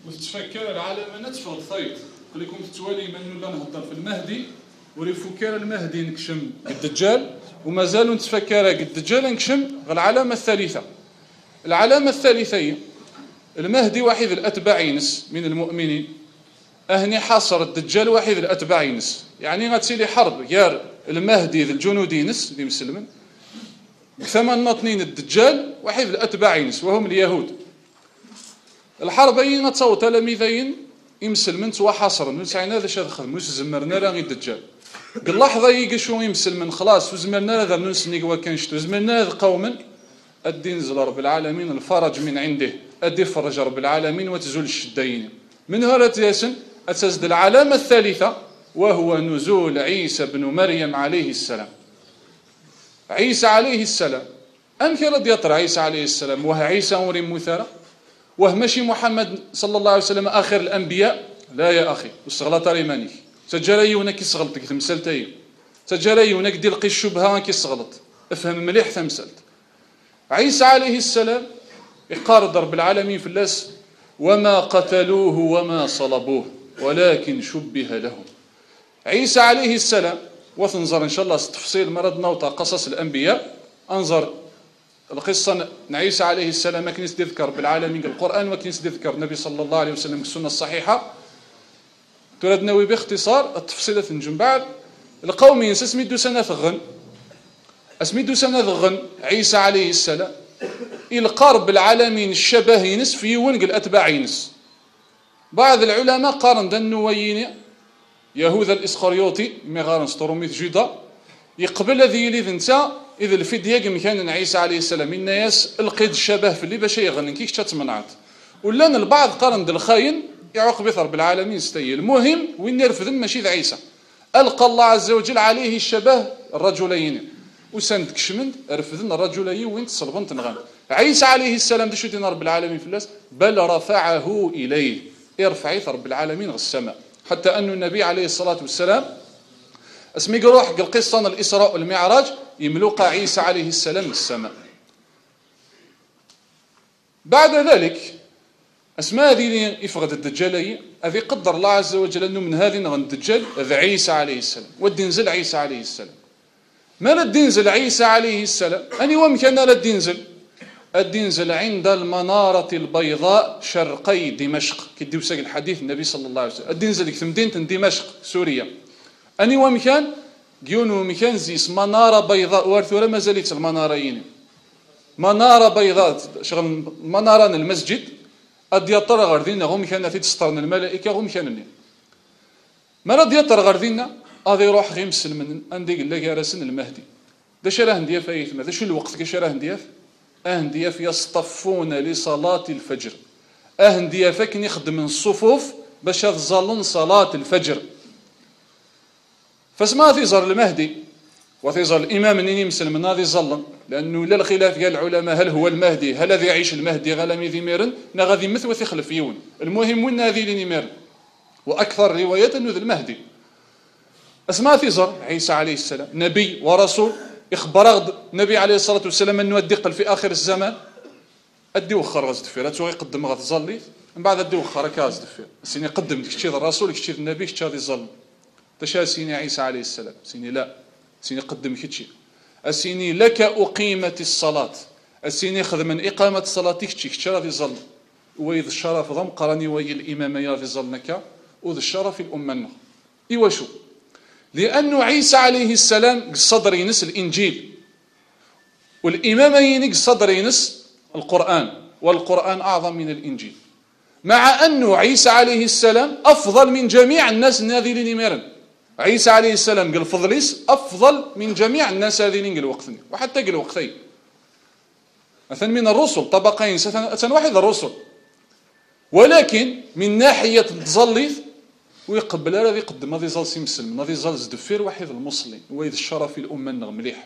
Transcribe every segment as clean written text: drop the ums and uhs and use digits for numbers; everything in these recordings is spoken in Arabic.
وتتفكر العالم نتفغ الخيط قال لكم تتوالي من ولا نهضر في المهدي وريفكر المهدي نكشم الدجال ومازالوا نتفكر الدجال نكشم العلامة الثالثة. العلامة الثالثة هي المهدي واحد الأتباع ينس من المؤمنين أهني حاصر الدجال واحد الأتباع ينس، يعني غتسيلي حرب يار المهدي ذي الجنود ينس ذي مسلمين ثمان ناطنين الدجال واحد الأتباع ينس وهم اليهود. الحربين تصو تلاميذين يمسلمن سوا حاصرا نسعينا ذا شاد خدم وش زمرنا راه الدجال قال لحظة يقشو يمسلمن خلاص وزمرنا ذا ننسني وكان شتو زمرنا ذا قوما أدي نزل رب العالمين الفرج من عنده أدي فرج رب العالمين وتزول الشدين من هرة ياسن أتزد العلامة الثالثة وهو نزول عيسى بن مريم عليه السلام. عيسى عليه السلام أنك رضي يطرى عيسى عليه السلام وهو عيسى أمر مثارة وهو ماشي محمد صلى الله عليه وسلم آخر الأنبياء. لا يا أخي استغلط ريمانيك تجاري هناك يسغلطك تمثلتي تجاري هناك دير لقي الشبهة كيسغلط افهم مليح تمثلت. عيسى عليه السلام يقار ضرب العالمين في اللاس وما قتلوه وما صلبوه ولكن شبه لهم. عيسى عليه السلام وتنظر إن شاء الله تفصيل مرض نوطة قصص الأنبياء انظر القصة عيسى عليه السلام ما كنيس تذكر بالعالمين القرآن ما كنيس تذكر النبي صلى الله عليه وسلم السنة الصحيحة تراد نوي باختصار التفصيلة نجم بعد القوم ينسى سميدو سنة ثغن اسميدو سنة ثغن عيسى عليه السلام القارب العالمين الشبه ينس في ونقل أتباع ينس. بعض العلماء قارن دنوين يهوذا الإسخريوطي مغارن ستروميث جدا يقبل ذي اللي ذنسى إذا الفدية مكان عيسى عليه السلام الناس القيد الشبه في اللي باش يغنن كيش تتمنعت ولان البعض قارن الخاين يعوق بثرب العالمين استي. المهم وين يرفضن ماشي ذا عيسى ألقى الله عز وجل عليه الشبه الرجلين وسند كشمند رفضن الرجلين وين تصلبن تنغان. عيسى عليه السلام دشو دين رب العالمين في الناس بل رفعه إليه ارفعي رب العالمين السماء حتى أن النبي عليه الصلاة والسلام اسمي روح القصة الإسراء والمعراج يملق عيسى عليه السلام السماء. بعد ذلك أسماء هذه يفقد الدجالية هذه قدر الله عز وجل أنه من هذه نغن الدجال هذا عيسى عليه السلام ودينزل عيسى عليه السلام. ما ردينزل عيسى عليه السلام أني ومكان ردينزل الدينزل عند المنارة البيضاء شرقي دمشق كدي وساق الحديث النبي صلى الله عليه وسلم الدينزل في مدينة دمشق سوريا أني ومكان جيونو مكان زيس منارة بيضاء وارثورة ما زالت المنارين منارة بيضاء شغل منارة المسجد أديطر غردين هم كان تسترن الملائكة هم كانوا ما رد يطر غردينا هذا يروح غيمسل من عندي قال لك راسن المهدي ده شراه ندياف ايثما ده شو الوقت كشراه ندياف ندياف يصطفون لصلاة الفجر ندياف كن يخدم الصفوف باش تظلن صلاة الفجر. فاسما تيزر المهدي وتيزر الإمام النيني مسلم من هذه ظلن لأنه لا الخلاف قال العلماء هل هو المهدي هل الذي يعيش المهدي غلامي ذي ميرن غادي مث وثخلف يون المهم وين هذه اللي ميرن وأكثر روايات أنه ذي المهدي. اسماء تيزر عيسى عليه السلام نبي ورسول إخبار النبي عليه الصلاة والسلام أنه الدقل في آخر الزمان أدي وخر غاز دفير أتو يقدم غاز ظلي من بعد أدي وخر كاز دفير سيني قدم كشتي الرسول كشتي النبي كشتي هذا الظل تشا سيني عيسى عليه السلام سيني لا سيني قدم كشتي السيني لك أقيمت الصلاة السيني خذ من إقامة الصلاة كشتي هذا الظل وإذ الشرف ضم قرني وي الإمام يا في ظلنك وذ الشرف الأمة إيوشو لأنه عيسى عليه السلام صدر ينس الإنجيل والإمامين صدر ينس القرآن والقرآن أعظم من الإنجيل مع أنه عيسى عليه السلام أفضل من جميع الناس الناذلين يميرن. عيسى عليه السلام قال فضليس أفضل من جميع الناس هذين قال وقتني وحتى قال وقتين مثلا من الرسل طبقين أثن واحد الرسل ولكن من ناحية تظليث ويقبل هذا يقدم هذا يزال سيمسلم هذا يزال زدفير واحد المسلم وإذ الشرف الأمة النغم مليح.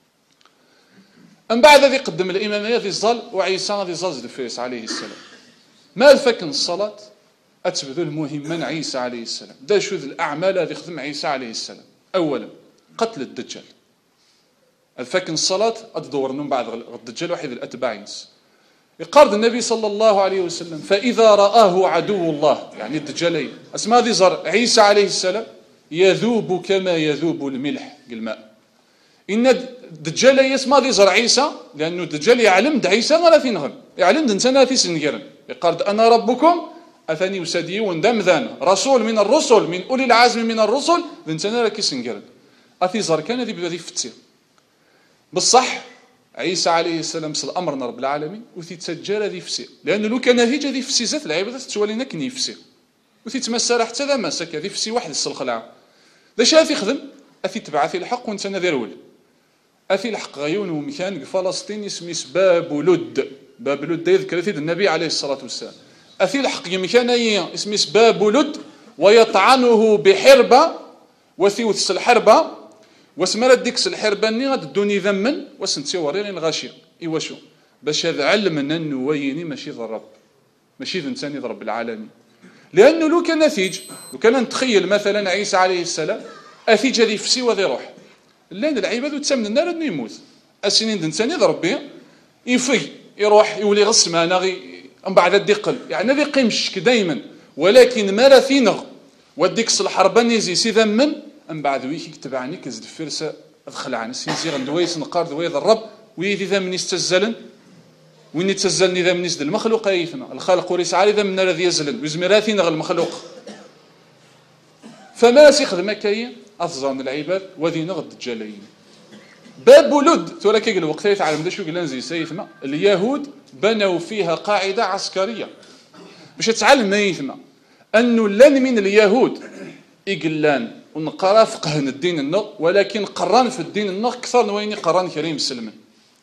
أم بعد هذا يقدم الإمام هذا يزال وعيسى هذا يزال زدفير عليه السلام. ما الفكن الصلاة أتبذل مهما عيسى عليه السلام دا شو ذي الأعمال هذا يخدم عيسى عليه السلام. أولا قتل الدجال الفكن الصلاة أدور من بعد الدجال واحد الأتباع ينس يقارد النبي صلى الله عليه وسلم فإذا رآه عدو الله يعني الدجالين اسماء ذي زر عيسى عليه السلام يذوب كما يذوب الملح الماء. إن الدجال يسمى ذي زر عيسى لأنه الدجال يعلم د عيسى غير في نغم يعلم دنسنا في سنجرن يقارد أنا ربكم أثني وسدي وندم ذان رسول من الرسل من أولي العزم من الرسل دنسنا لك سنجرن أثي زر كان ذي بذي فتسير بالصح عيسى عليه السلام سل أمرنا رب العالمين وتتسجل ذي فسير لأنه لو كان نتيجة ذي فسي ذات العبادة تتولينا كني فسير وتتمسى حتى ذا مسك ذي فسي واحد السلخلعة ذا شاف يخدم أثي تبعثي الحق وانت ذرول أثي الحق غيون ومكان فلسطين اسمه باب لد باب لد يذكر فيه النبي عليه الصلاة والسلام أثي الحق مكان اسمه باب لد ويطعنه بحربة وثيوث الحربة واسمرت ديكس الحربة ني غدوني ذمن وسنتي وريني الغاشية إيوا شو باش هذا علمنا أنه ويني ماشي ذا الرب ماشي ذا إنسان ذا رب العالمين لأنه لو كان نتيج لو كان نتخيل مثلا عيسى عليه السلام أثيج هذه فسي وذي روح لأن العباد تسمن النار أنه يموت السنين د إنسان ذا ربي يفي يروح يولي غسمانة من بعد الدقل يعني ذي قيمشك دايما ولكن ما لا فينغ وديكس الحربة نيزي سي ذمن من بعد ويك يتبعني كزد فرسة أدخل عن سينزي غندويس نقار دوي ذا الرب ويدي ذا من يستزلن وين يتسزلني ذا من يزد المخلوق يثنى الخالق وريس عالي ذا من الذي يزلن وزمراتي نغ المخلوق فما سيخدم كاين أفظان العباد وذي نغ الدجالين باب لد تورا كي الوقت يتعلم ذا شو قلنا زي سيثما اليهود بنوا فيها قاعدة عسكرية باش تعلم ما يثما أنه لن من اليهود إقلان ونقرا فقه الدين النغ ولكن قران في الدين النغ أكثر نويني قران كريم سلمن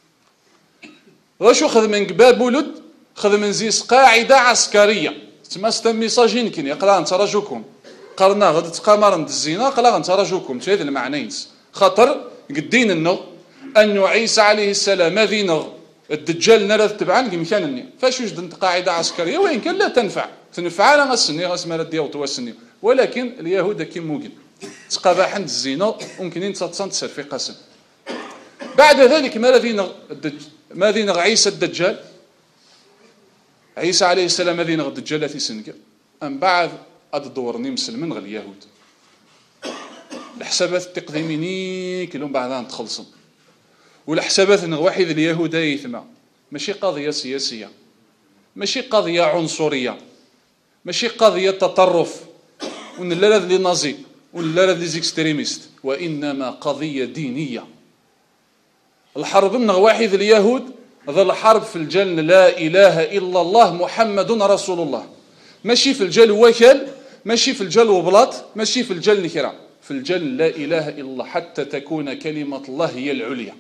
وشو خذ من باب ولد خذ من زيس قاعدة عسكرية تما ميساجين كين يقرا نتراجوكم قرنا غد تقامر ند الزنا قلا نتراجوكم هذا المعنيين خاطر قدين النغ أنه عيسى عليه السلام ذي نغ الدجال نرى تبعان كمكان الني فاش وجد قاعدة عسكرية وإن كان لا تنفع على غسني غسمة رديا وتوسني ولكن اليهود كي موجن تقابح عند الزنا ممكن ينتصن تسر في قسم بعد ذلك ما ذي نغ عيسى الدجال عيسى عليه السلام ذي نغ الدجال في سنك أم بعد أدورني مسلمين غير اليهود الحسابات التقديميني كلهم بعدها تخلصن والحسابات نغ واحد اليهود يثما ماشي قضية سياسية ماشي قضية عنصرية ماشي قضية تطرف ونلا لي نازي ولا لي زيكستريميست وإنما قضية دينية الحرب من واحد اليهود ذا الحرب في الجنة لا إله إلا الله محمد رسول الله ماشي في الجل وكل ماشي في الجل وبلاط ماشي في الجل نكرة في الجل لا إله إلا الله حتى تكون كلمة الله هي العليا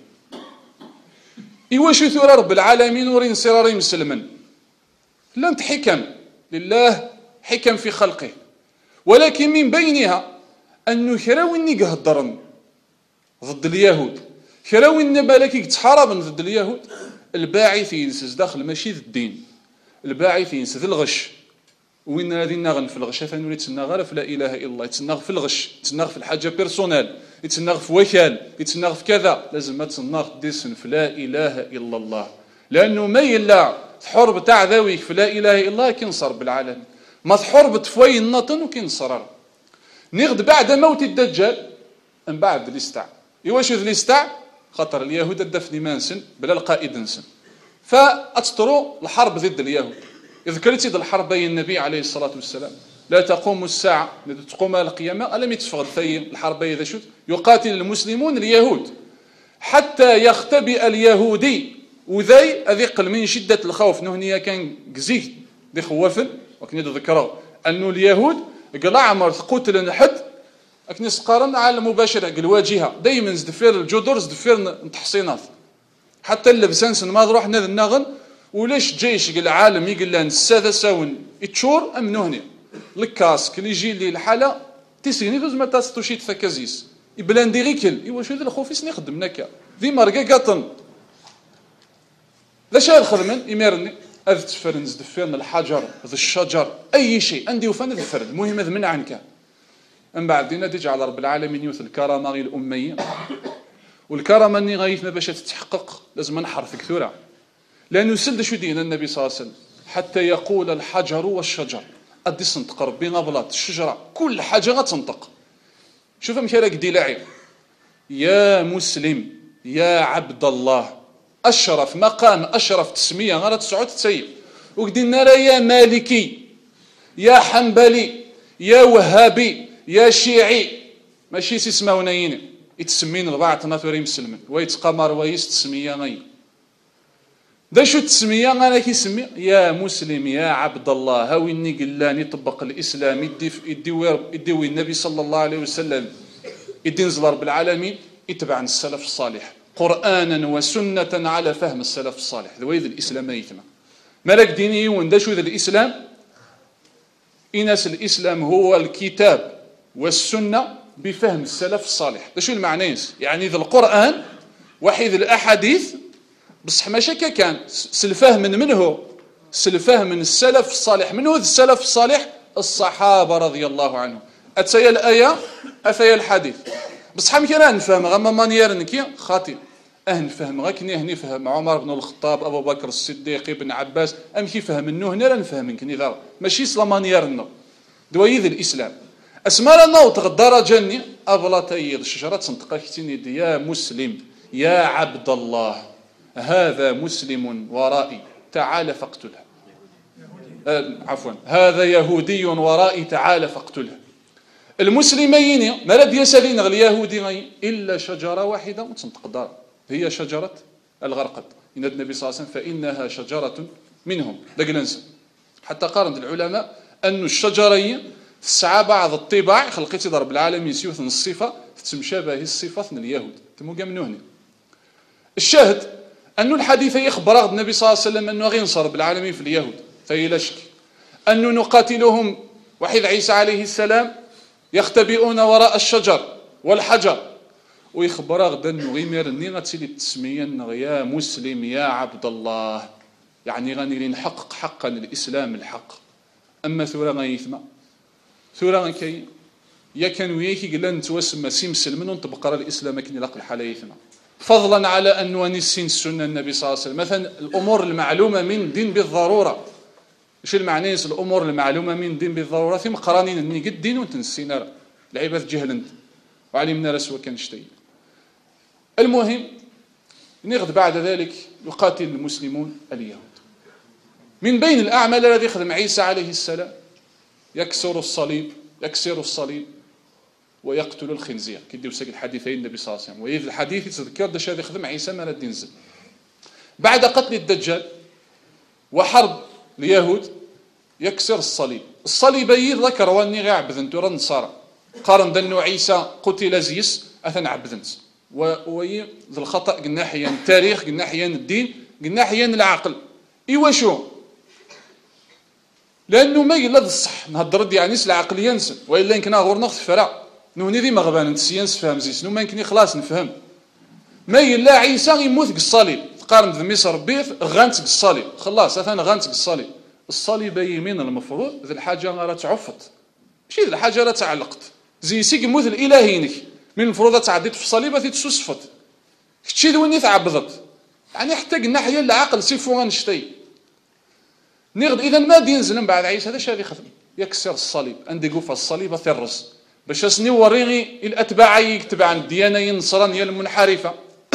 إيواش ثورة رب العالمين ورين سراري مسلما لن حكم لله حكم في خلقه ولكن من بينها أنه خراويني قهدرن ضد اليهود خراويني بالك تحاربن ضد اليهود الباعث ينسز داخل ماشي ذي الدين الباعث ينسز الغش وين هذه نغن في الغش ثاني يتسنى في لا اله الا الله يتسنى في الغش يتسنى في الحاجه بيرسونيل يتسنى في وكال يتسنى في كذا لازم ما تسنى ديسن في لا اله الا الله لانه ما يلا حرب تاع ذويك في لا اله الا الله كينصر بالعالم ما حرب تفوي النطن وكينصر نغد بعد موت الدجال من بعد الاستع يواش الاستع خطر اليهود الدفن مانسن بلا القائد نسن فأتطروا الحرب ضد اليهود ذكرت الحرب بين النبي عليه الصلاة والسلام لا تقوم الساعة تقوم القيامة ألم يتفغد في الحرب إذا شد يقاتل المسلمون اليهود حتى يختبئ اليهودي وذي أذيقل من شدة الخوف نهنية كان قزيك دي خوافل وكان يذكره أنه اليهود قال عمر قتل نحد أكني سقارن على المباشرة قال واجهة دايما زدفير الجدر زدفير تحصينات حتى اللبسان ما تروح نذ النغن وليش جيش قال العالم يقول لنا السادة ساون يتشور أم نهني الكاسك اللي يجي لي الحالة تسيني دوز ما تستوشيت ثكازيس يبلان دي غيكل إيوا شو ذا الخوفيس نخدم نكا ذي مرقا قاطن ذا شاي الخدمن يميرني أذ تفرن زدفيرن الحجر ذا الشجر أي شيء عندي وفن ذفرن المهم ذا من عنك من بعد دينا تجي على رب العالمين يوث الكرامة غير الأمية والكرامة اللي غايثنا باش تتحقق لازم نحرف كثورة لا نسل شو دينا النبي صلى الله عليه وسلم حتى يقول الحجر والشجر أدي سنطق ربي غبلات الشجرة كل حاجة غتنطق. شوف مكالك دي لعب يا مسلم يا عبد الله، أشرف مقام أشرف تسمية غير تسعود تسيب وقدينا يا مالكي يا حنبلي يا وهابي يا شيعي ماشي سيسماونيين يتسمين البعض ناتوري مسلمين ويتقمر ويس تسمية غي دا شو تسمية غانا كيسمي يا مسلم يا عبد الله هاويني قلاني طبق الإسلام يديوي النبي صلى الله عليه وسلم يدي نزل رب العالمين يتبع السلف الصالح قرآنا وسنة على فهم السلف الصالح ذوي ذي الإسلام يتما ملك ديني وندشو ذي الإسلام إناس الإسلام هو الكتاب والسنة بفهم السلف الصالح. ده شو المعنى؟ يعني ذا القرآن وحيد الأحاديث بصح ما شك كان سلفهم من هو سلفهم من السلف الصالح. من هو السلف الصالح؟ الصحابة رضي الله عنهم. أتسيا الآية أثيا الحديث بصح يمكن نفهم غما مانيير نكي خاطئ نفهم غا كني هني فهم عمر بن الخطاب ابو بكر الصديق ابن عباس ام كي فهم انه هنا نفهم كني ذا ماشي سلامانيير نو دويذ الاسلام اسمع لنا وتغدر جني ابلا تيض الشجره تنطق كتيني دي يا مسلم يا عبد الله هذا مسلم ورائي تعال فاقتله عفوا هذا يهودي ورائي تعال فاقتله. المسلمين ما لا بيسالين غير اليهودي الا شجره واحده وتنطق دار هي شجره الغرقد. ان النبي صلى الله عليه وسلم فانها شجره منهم دقلنس حتى قارن العلماء أن الشجرين تسعى بعض الطباع خلقت ضرب العالمين سيوث الصفه تمشى به الصفه من اليهود تمو من هنا. الشاهد أن الحديث يخبر النبي صلى الله عليه وسلم أنه غينصر بالعالمين في اليهود فهي لا شك أن نقاتلهم وحيد عيسى عليه السلام يختبئون وراء الشجر والحجر ويخبر غدا غيمير النيغة تسيلي التسمية يا مسلم يا عبد الله يعني غني نحقق حقا الإسلام الحق. أما ثورة غيثما ثورة كي يا كان وياكي قلنا نتوسم سيمسل منهم تبقى الإسلام كني لقل حاليثما فضلا على أن نسين السنة النبي صلى الله عليه وسلم مثلا الأمور المعلومة من دين بالضرورة. ايش المعنى الأمور المعلومة من دين بالضرورة ثم قرانين اني قد دين وتنسينا العباد جهل انت وعلمنا رسوة كان شتي. المهم نغد بعد ذلك يقاتل المسلمون اليهود. من بين الأعمال الذي يخدم عيسى عليه السلام يكسر الصليب ويقتل الخنزير كيديو ساق الحديثين النبي صلى الله عليه وسلم وإذ الحديث يتذكر داش هذا يخدم عيسى ما لا ينزل. بعد قتل الدجال وحرب اليهود يكسر الصليب ذكر واني غير عبدنت ورا النصارى قارن دنو عيسى قتل زيس اثن عبدنت وهي ذا الخطا قلنا حيان التاريخ قلنا حيان الدين قلنا حيان العقل ايوا شو لانه ما يلا الصح نهضر يعني العقل ينسى والا يمكن غور ناخذ فرع نوني ذي مغبان نسيانس فهم زيس نو ما يمكن خلاص نفهم ما يلا عيسى يموت بالصليب قارن ذي مصر بيث غانت بالصليب خلاص اثن غانت بالصليب. الصليب يمين المفروض ذي الحاجه راه تعفط ماشي ذي الحاجه راه تعلقت زي سيك موت الالهينك من المفروض تعديت في الصليب تتسوسفت كتشي وين تعبضت يعني حتى قلنا حيا العقل سيفو غنشتي نغد اذا ما ينزل من بعد عيسى هذا شادي خدم يكسر الصليب عندي قوف الصليب ثرس باش اسني وريني الاتباع يكتب عن الديانه النصرانيه المنحرفه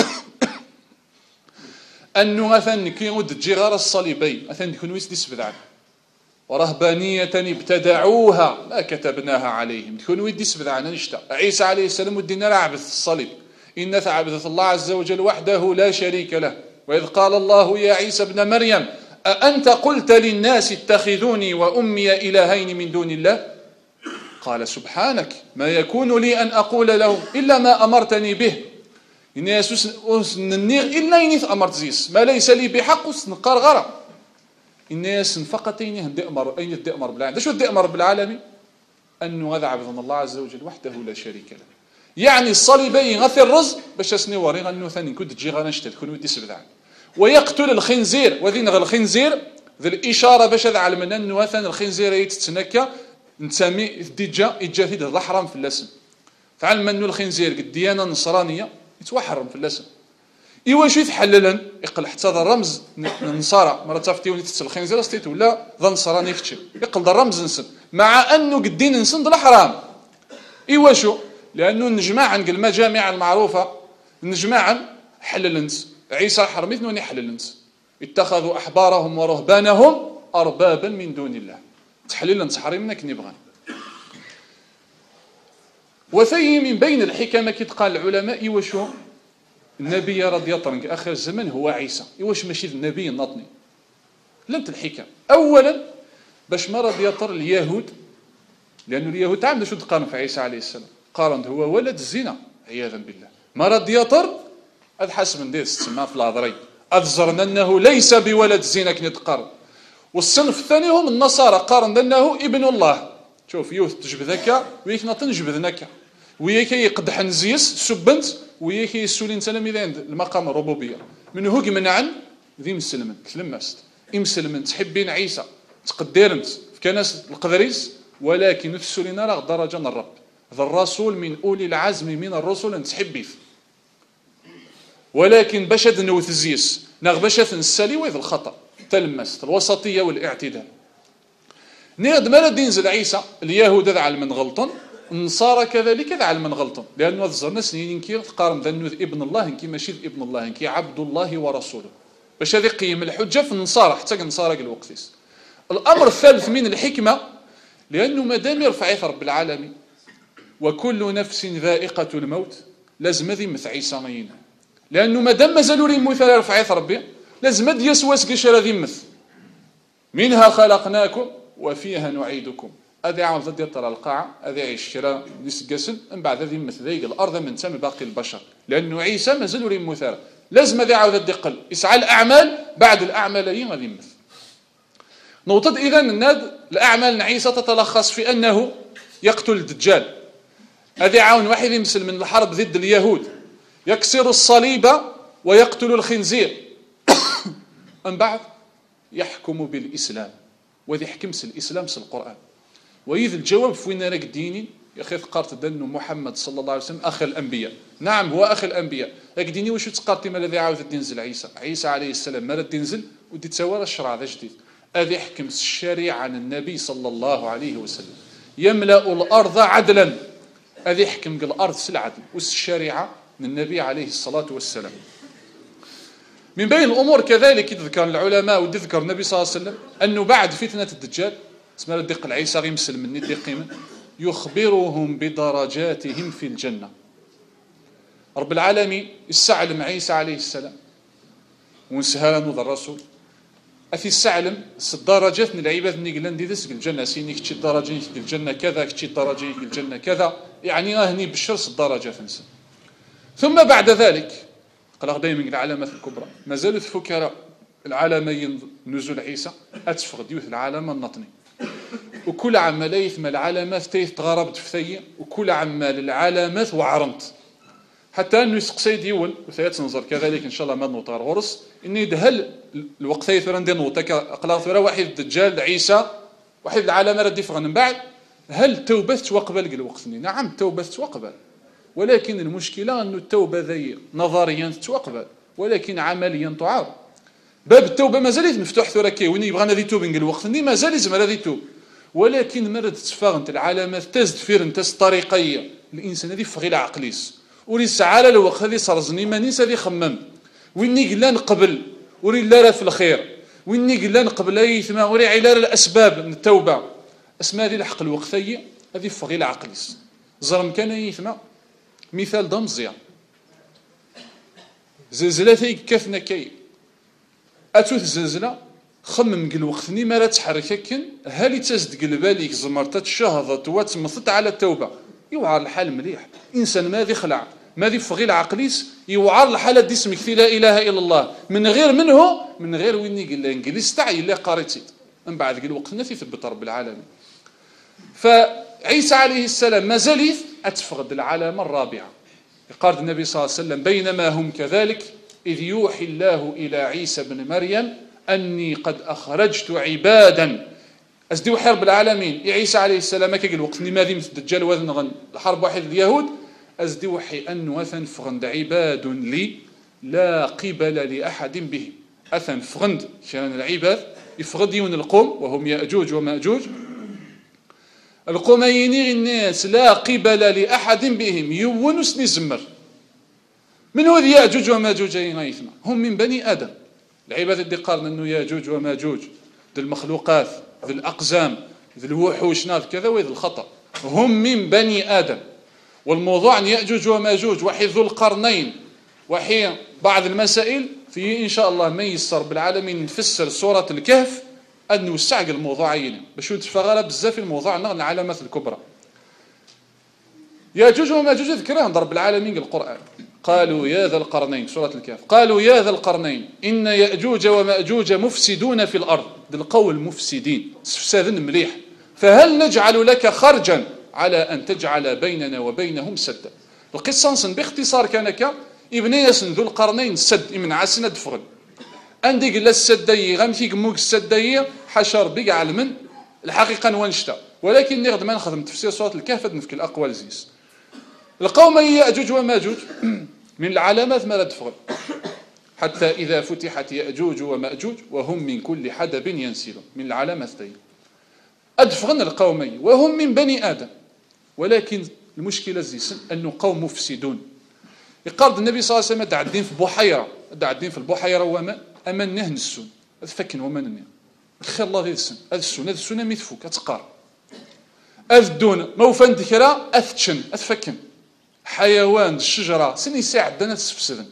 أنه مثلا كيود تجي غير الصليبين مثلا يكون ويسدي سبدعا ورهبانية ابتدعوها ما كتبناها عليهم تكون ويدي سبدعا نشتا عيسى عليه السلام ودينا عبث الصليب إن عبث الله عز وجل وحده لا شريك له وإذ قال الله يا عيسى ابن مريم أأنت قلت للناس اتخذوني وأمي إلهين من دون الله قال سبحانك ما يكون لي أن أقول لهم إلا ما أمرتني به إن يسوس ننيغ إلا ينيث أمرت زيس ما ليس لي بحق نقار غرا إن يسن فقط أين الدئمر بالعالمين شو الدئمر بالعالمين أنه هذا عبد الله عز وجل وحده لا شريك له يعني الصليبين غثي الرز باش اسني وريغ أنه ثاني كنت تجي غنشتل تكون ودي سبدعان ويقتل الخنزير وذين غير الخنزير ذي الإشارة باش هذا علمنا أنه مثلا الخنزير يتتنكى نسمي الدجا يتجاهد الحرام في اللسن فعلم أنه الخنزير الديانة النصرانية يتوحرم في اللسن إيواش يتحللن يقل حتى ذا الرمز النصارى مرة تفتيوني تتسل الخنزير ستيت ولا ذا نصراني كتشي يقل ذا الرمز نسن مع أنه قدين نسن ذا الحرام. إيواشو لأنه نجمع نقل المجامع المعروفة نجمع حللنت عيسى حرميت نوني حللنت اتخذوا أحبارهم ورهبانهم أربابا من دون الله تحللنت حريمنا كني بغان. وثي من بين الحكمة كي تقال العلماء إيواشو النبي رضي الله عنه آخر الزمن هو عيسى. إيواش ماشي النبي النطني لمت الحكم أولا باش ما رضي يطر اليهود لأنه اليهود تعمدوا شو تقارن في عيسى عليه السلام قارن هو ولد الزنا عياذا بالله ما رضي يطر هذا حسب ندير تسمى في الهضري أذزرنا أنه ليس بولد الزنا كي نتقارن. والصنف الثاني هم النصارى قارن أنه ابن الله. شوف يوث تجبذك ويك نطن جبذنك وياك يقدح نزيس سبنت وياك يسولين تلاميذ عند المقام الربوبيه من هو منعا ذي مسلمن تلمست مسلمن تحبين عيسى تقدرنت في كناس القدريس ولكن نفسولين راه درجه من الرب ذا الرسول من اولي العزم من الرسل ان تحبيه ولكن باش نوث زيس ناغ باش نسالي ويذ الخطا تلمست الوسطيه والاعتدال. نيد ما ينزل عيسى اليهود ذا على من غلطن النصارى كذلك ذا على من غلطن لانه الزرنا سنين كي تقارن ذنوذ ابن الله كي ماشي ابن الله كي عبد الله ورسوله باش هذه قيم الحجه في النصارى حتى النصارى قال وقتيس. الامر الثالث من الحكمه لانه ما دام يرفع رب العالمين وكل نفس ذائقه الموت لازم ذي مث عيسى لانه ما دام مازالوا يموت يرفع ربي لازم يسواس قشره ذي مث منها خلقناكم وفيها نعيدكم. هذا عاود ضد يطلع القاعة هذا يعيش شراء يسقسل من بعد هذه مثل ذيق الأرض من تم باقي البشر لأنه عيسى مازال يريم مثال لازم هذا عاود يقل يسعى الأعمال بعد الأعمالين هذه مثل نوطد. إذن الناد الأعمال عيسى تتلخص في أنه يقتل الدجال. هذا عاون واحد يمثل من الحرب ضد اليهود يكسر الصليب ويقتل الخنزير من بعد يحكم بالإسلام وذي حكمس الإسلام في القرآن. وإذ الجواب فين راك ديني يا أخي قارت دنو محمد صلى الله عليه وسلم أخ الأنبياء. نعم هو أخ الأنبياء راك ديني واش تقارتي ما الذي عاود تنزل عيسى عليه السلام ما تنزل ودي تسوى الشرع هذا جديد هذا حكمس الشريعة عن النبي صلى الله عليه وسلم يملأ الأرض عدلا هذا يحكم الأرض العدل والشريعة من النبي عليه الصلاة والسلام. من بين الأمور كذلك يذكر العلماء ويذكر النبي صلى الله عليه وسلم أنه بعد فتنة الدجال اسمها الدق العيسى غير مسلم من الدقيمة يخبرهم بدرجاتهم في الجنة. رب العالمين يستعلم عيسى عليه السلام ونسهل نوض الرسول أثي السعلم الدرجات من العباد من يقلن دي دسك الجنة سيني كتشي الدرجين في الجنة كذا كتشي الدرجين في الجنة كذا يعني أهني بالشرس الدرجات نسى. ثم بعد ذلك قال دائما العلامات الكبرى ما زالت فكراء العالمين نزول عيسى أتفق ديوث العالم النطني وكل عمال يثم العلامات تغربت في وكل عمال العلامات وعرمت حتى أنه يسقسي ديول وسيتنظر كذلك إن شاء الله ما نوطار غرس إنه يدهل الوقت يثرن دي نوطك أقلال ثورة واحد الدجال عيسى واحد العالم ردي فغن من بعد هل توبت وقبل قل وقت نعم توبت وقبل ولكن المشكلة أن التوبة ذي نظريا توقبل ولكن عمليا تعارض. باب التوبة ما زالت مفتوح ثركي وين يبغى ذي توب نقول وقت ما زال يزمر ذي توب ولكن مرد تفاغنت العلامات تزد فيرن تزد طريقية الإنسان هذي فغيل عقليس وريس على الوقت هذي صرزني ما ننسى ذي خمم ويني قلنا نقبل وري لا في الخير ويني قلنا نقبل أي ثم وري علال الأسباب من التوبة اسماء ذي الحق الوقتية هذي فغيل عقليس زرم كان يثما مثال ضمزيا زلزلة كثنا كي أتوث زلزلة خمم قل وقتني ما لا تحركك هل تزد قلباليك زمرتات الشهضة وتمثت على التوبة يوعر الحال مليح إنسان ماذي خلع ماذي فغيل عقليس يوعر الحالة دي اسمك لا إله إلا الله من غير منه من غير ويني قل إنجليز تعي الله قارتي من بعد قل وقتنا في ثبت رب العالمين. فعيسى عليه السلام ما زال أتفقد العلامة الرابعة قال النبي صلى الله عليه وسلم بينما هم كذلك إذ يوحي الله إلى عيسى بن مريم أني قد أخرجت عبادا أزديو حرب العالمين عيسى عليه السلام كي الوقت لماذا مثل الدجال وذن الحرب واحد اليهود أزديو حي أن وثن فغند عباد لي لا قبل لأحد بهم. أثن فغند كان العباد يفغد يون القوم وهم يأجوج ومأجوج. القوميني الناس لا قبل لأحد بهم يونس نزمر. من هو يأجوج ومأجوج غيثنا؟ هم من بني آدم. العباد اللي قارن أنه يأجوج ومأجوج ذي المخلوقات ذي الأقزام ذي الوحوش ناف كذا وذي الخطأ. هم من بني آدم. والموضوع عن يأجوج ومأجوج وحي ذو القرنين وحي بعض المسائل في إن شاء الله ما يسر بالعالمين نفسر سورة الكهف أن نوسع الموضوعين باش نتفغل بزاف الموضوع نغنى العلامات الكبرى. يأجوج ومأجوج ذكرهم ضرب العالمين القرآن. قالوا يا ذا القرنين سورة الكهف قالوا يا ذا القرنين إن يأجوج ومأجوج مفسدون في الأرض. القول مفسدين استفسادن مليح فهل نجعل لك خرجا على أن تجعل بيننا وبينهم سدا. القصة باختصار كانك ابنيس ذو القرنين سد من عسنا دفغل عندي قل السدي غمتي قموك السدي حشر بقع المن الحقيقة نوانشتا ولكن نغد ما نخدم تفسير سورة الكهف نفك الأقوال زيس. القوم يأجوج وماجوج من العلامات ما لا تفغل حتى إذا فتحت يأجوج ومأجوج وهم من كل حدب ينسلون. من العلامات دي أدفغن القومي وهم من بني آدم ولكن المشكلة زيسن أنه قوم مفسدون. يقارد النبي صلى الله عليه وسلم دعدين في بحيرة دعدين في البحيرة وما أمن نهن السون أذفكن وما نني خير الله ذي السن هذا السون ميتفوك أتقار أذدون موفن ذكرى أثتشن أتفكن حيوان الشجرة سن يساعد دنا تسفسدن.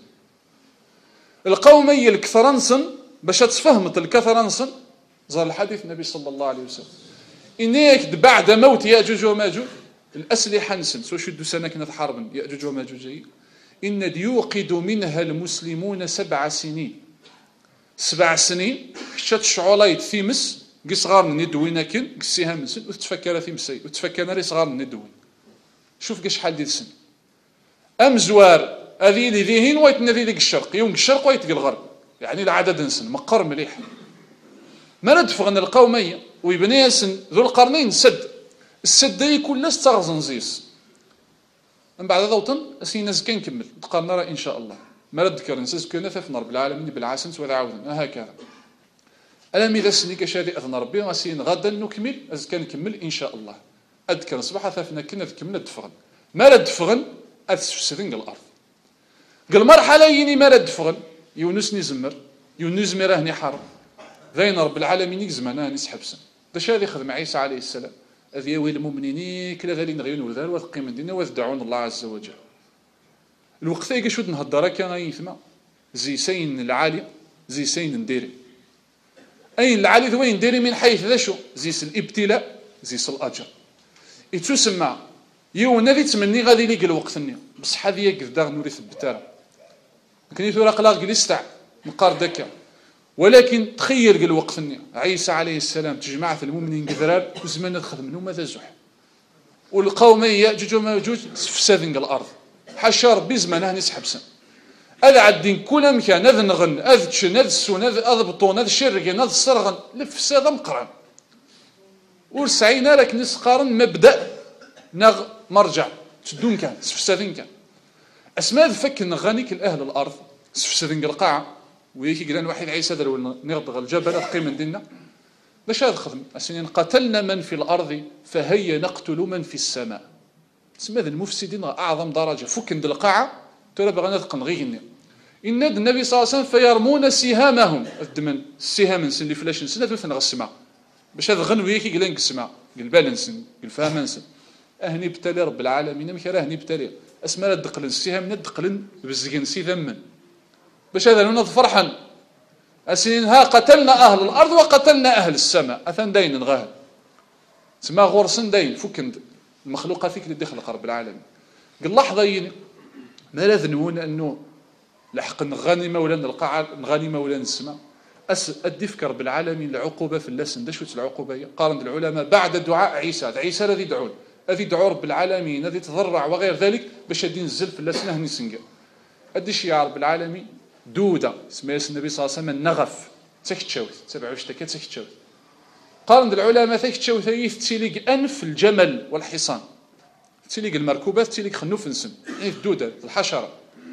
القومي الكثرنسن باش تفهمت الكثرنسن زار الحديث النبي صلى الله عليه وسلم إنيك بعد موت يأجوج وماجوج الأسلحة نسن سو شدوا سنة كانت حربا يأجوج وماجوج إن يوقد منها المسلمون 7 سنين 7 سنين شات شعوليت ثيمس قي صغار ندوينا كن قسيها من سن وتفكر ثيمسي وتفكر ري صغار ندوين شوف قش حال ديال السن أم زوار هذه اللي ذيهين ويتنادي ديك الشرق يوم الشرق ويتق الغرب يعني العدد نسن مقر مليح ما ندفغن القومية ويبني سن ذو القرنين سد السد يكون لا استغزنزيس من بعد هذا وطن اسينا زكا نكمل تقال نرى ان شاء الله ما نذكر نسز كنا في رب العالمين بالعسنس ولا عاودنا هكذا الم اذا سنيك شادي اذن ربي غاسين غدا نكمل ازكا نكمل ان شاء الله اذكر صباح ثافنا كنا كملنا دفغن ما ندفغن اسفسدن الارض قال مرحله يني ما ندفغن يونس نزمر يونس مرهني حرب ذين رب العالمين يزمنا نسحبسن باش هذا يخدم عيسى عليه السلام هذه ويل المؤمنين كلا غالين غيون وذار وثقيم دينا وذدعون الله عز وجل. الوقت يجي شو نهضر كان يثما زي سين العالي زي سين نديري اين العالي ذوين نديري من حيث ذا شو زيس الابتلاء زيس الاجر يتسمى يونا ذي تمني غادي ليق الوقت ني بصح هذه كذا نوري ثبتها كان يثور اقلاق جلستع مقار دكا ولكن تخيل قال الوقت ني عيسى عليه السلام تجمع في المؤمنين قذرار وزمان تخدم لهم ماذا زح والقوم يأجوج وماجوج فساد الارض حشر بزمانه نسحب سن هذا عدين كل مكان هذا نغن هذا تشن هذا السون هذا بطون هذا الشرقين هذا الصرغن الفساد مقرن ورسعينا لك نسقارن مبدا نغ مرجع تدون كان فسادين كان اسماء فك نغانيك الاهل الارض فسادين القاعه ويكي قلنا واحد عيسى دار نغضغ الجبل قيم ديننا باش هذا خدم اسنين قتلنا من في الارض فهيا نقتل من في السماء تسمى المفسدين اعظم درجه فك ند القاعه ترى بغينا نثقن غير ان النبي صلى الله عليه وسلم فيرمون سهامهم الدمن السهام نسن اللي فلاش نسن ثلاث غسمه باش هذا غنوي كي قال نقسمه قال بالنسن قال فهم نسن اهني ابتلي رب العالمين مش راهني ابتلي اسماء الدقلن السهام ندقلن بزقن سي ذمن باش هذا لنا فرحا اسنين ها قتلنا اهل الارض وقتلنا اهل السماء اثن دين نغاهل تسمى غورسن دين فكند المخلوقات فيك اللي دخل رب العالمين قال لحظه يني ما لازم انه لحق نغني مولانا القاعه نغني مولانا السماء ادي فكر بالعالمين العقوبه في اللسن داش العقوبه قارن العلماء بعد دعاء عيسى الذي يدعون الذي يدعو رب العالمين الذي تضرع وغير ذلك باش يدين الزل في اللسن هني سنقا ادي شي يا رب العالمين دوده اسمها النبي صلى الله عليه وسلم النغف تكتشوث 27 تكتشوث قارن العلماء تكتشوث تيليق انف الجمل والحصان تيليق المركوبات تيليق خنوف نسن الدوده الحشره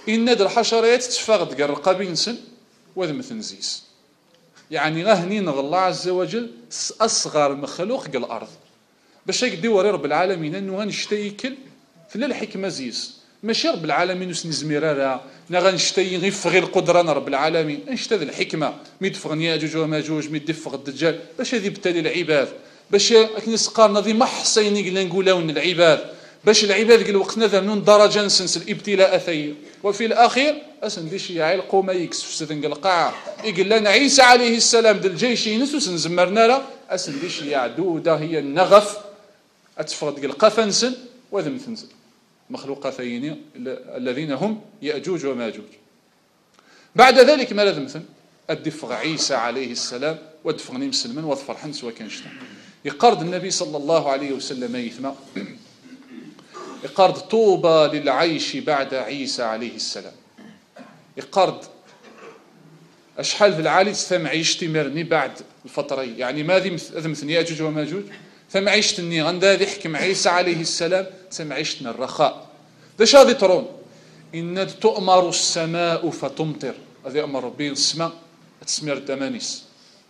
إن هاد الحشرات تفاغد الرقابين سن وذ مثل زيس. يعني غهنين الله عز وجل أصغر مخلوق قال الأرض باش يقدي وري رب العالمين أنه غنشتيكل في الحكمة زيس ماشي رب العالمين وسني زميرارا غنشتي غير في غير القدرة رب العالمين نشتي الحكمة ميدفغ ياجوج وماجوج ميدفغ الدجال باش هذه بالتالي العباد باش كنسقارنا ذي محصيني قلنا نقولوا العباد باش العباد قال وقتنا ذنون درجة نسنس الابتلاء ثي وفي الأخير أسن شي يعلقوا ما يكسف سدن القاعة يقول لنا عيسى عليه السلام دل الجيش ينسو سنزمرنا له أسن شي يعدودة هي النغف أتفرد قال قفنسن وذم ثنسن مخلوق ثيين الذين هم يأجوج وماجوج. بعد ذلك ما لازم مثل الدفغ عيسى عليه السلام ودفغني مسلما وظفر حنس وكنشتا يقارد النبي صلى الله عليه وسلم يثمى يقارد طوبى للعيش بعد عيسى عليه السلام يقارد أشحال في العالي ثم عيشت مرني بعد الفترة يعني ماذي مثل يأجوج وماجوج ثم عيشتني غندا ذي حكم عيسى عليه السلام ثم عيشتنا الرخاء ذا شاذي ترون إن تؤمر السماء فتمطر هذا أمر ربي السماء تسمير الدمانيس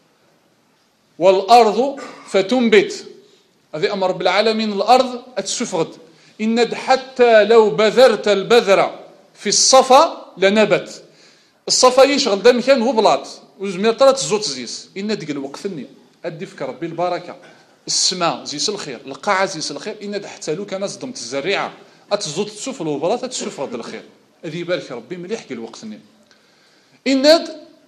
والأرض فتنبت هذا أمر رب العالمين الأرض تسفغد إن حتى لو بذرت البذرة في الصفا لنبت الصفا يشغل دم كان وبلاط وزمير ثلاث زوت زيس إن ديك الوقفني أدي فك ربي البركة السماء زيس الخير القاعة زيس الخير إن حتى لو كان صدمت الزريعة أتزوت تسفل وبلاط تسفغد الخير هذه يبارك ربي مليح قال الوقفني إن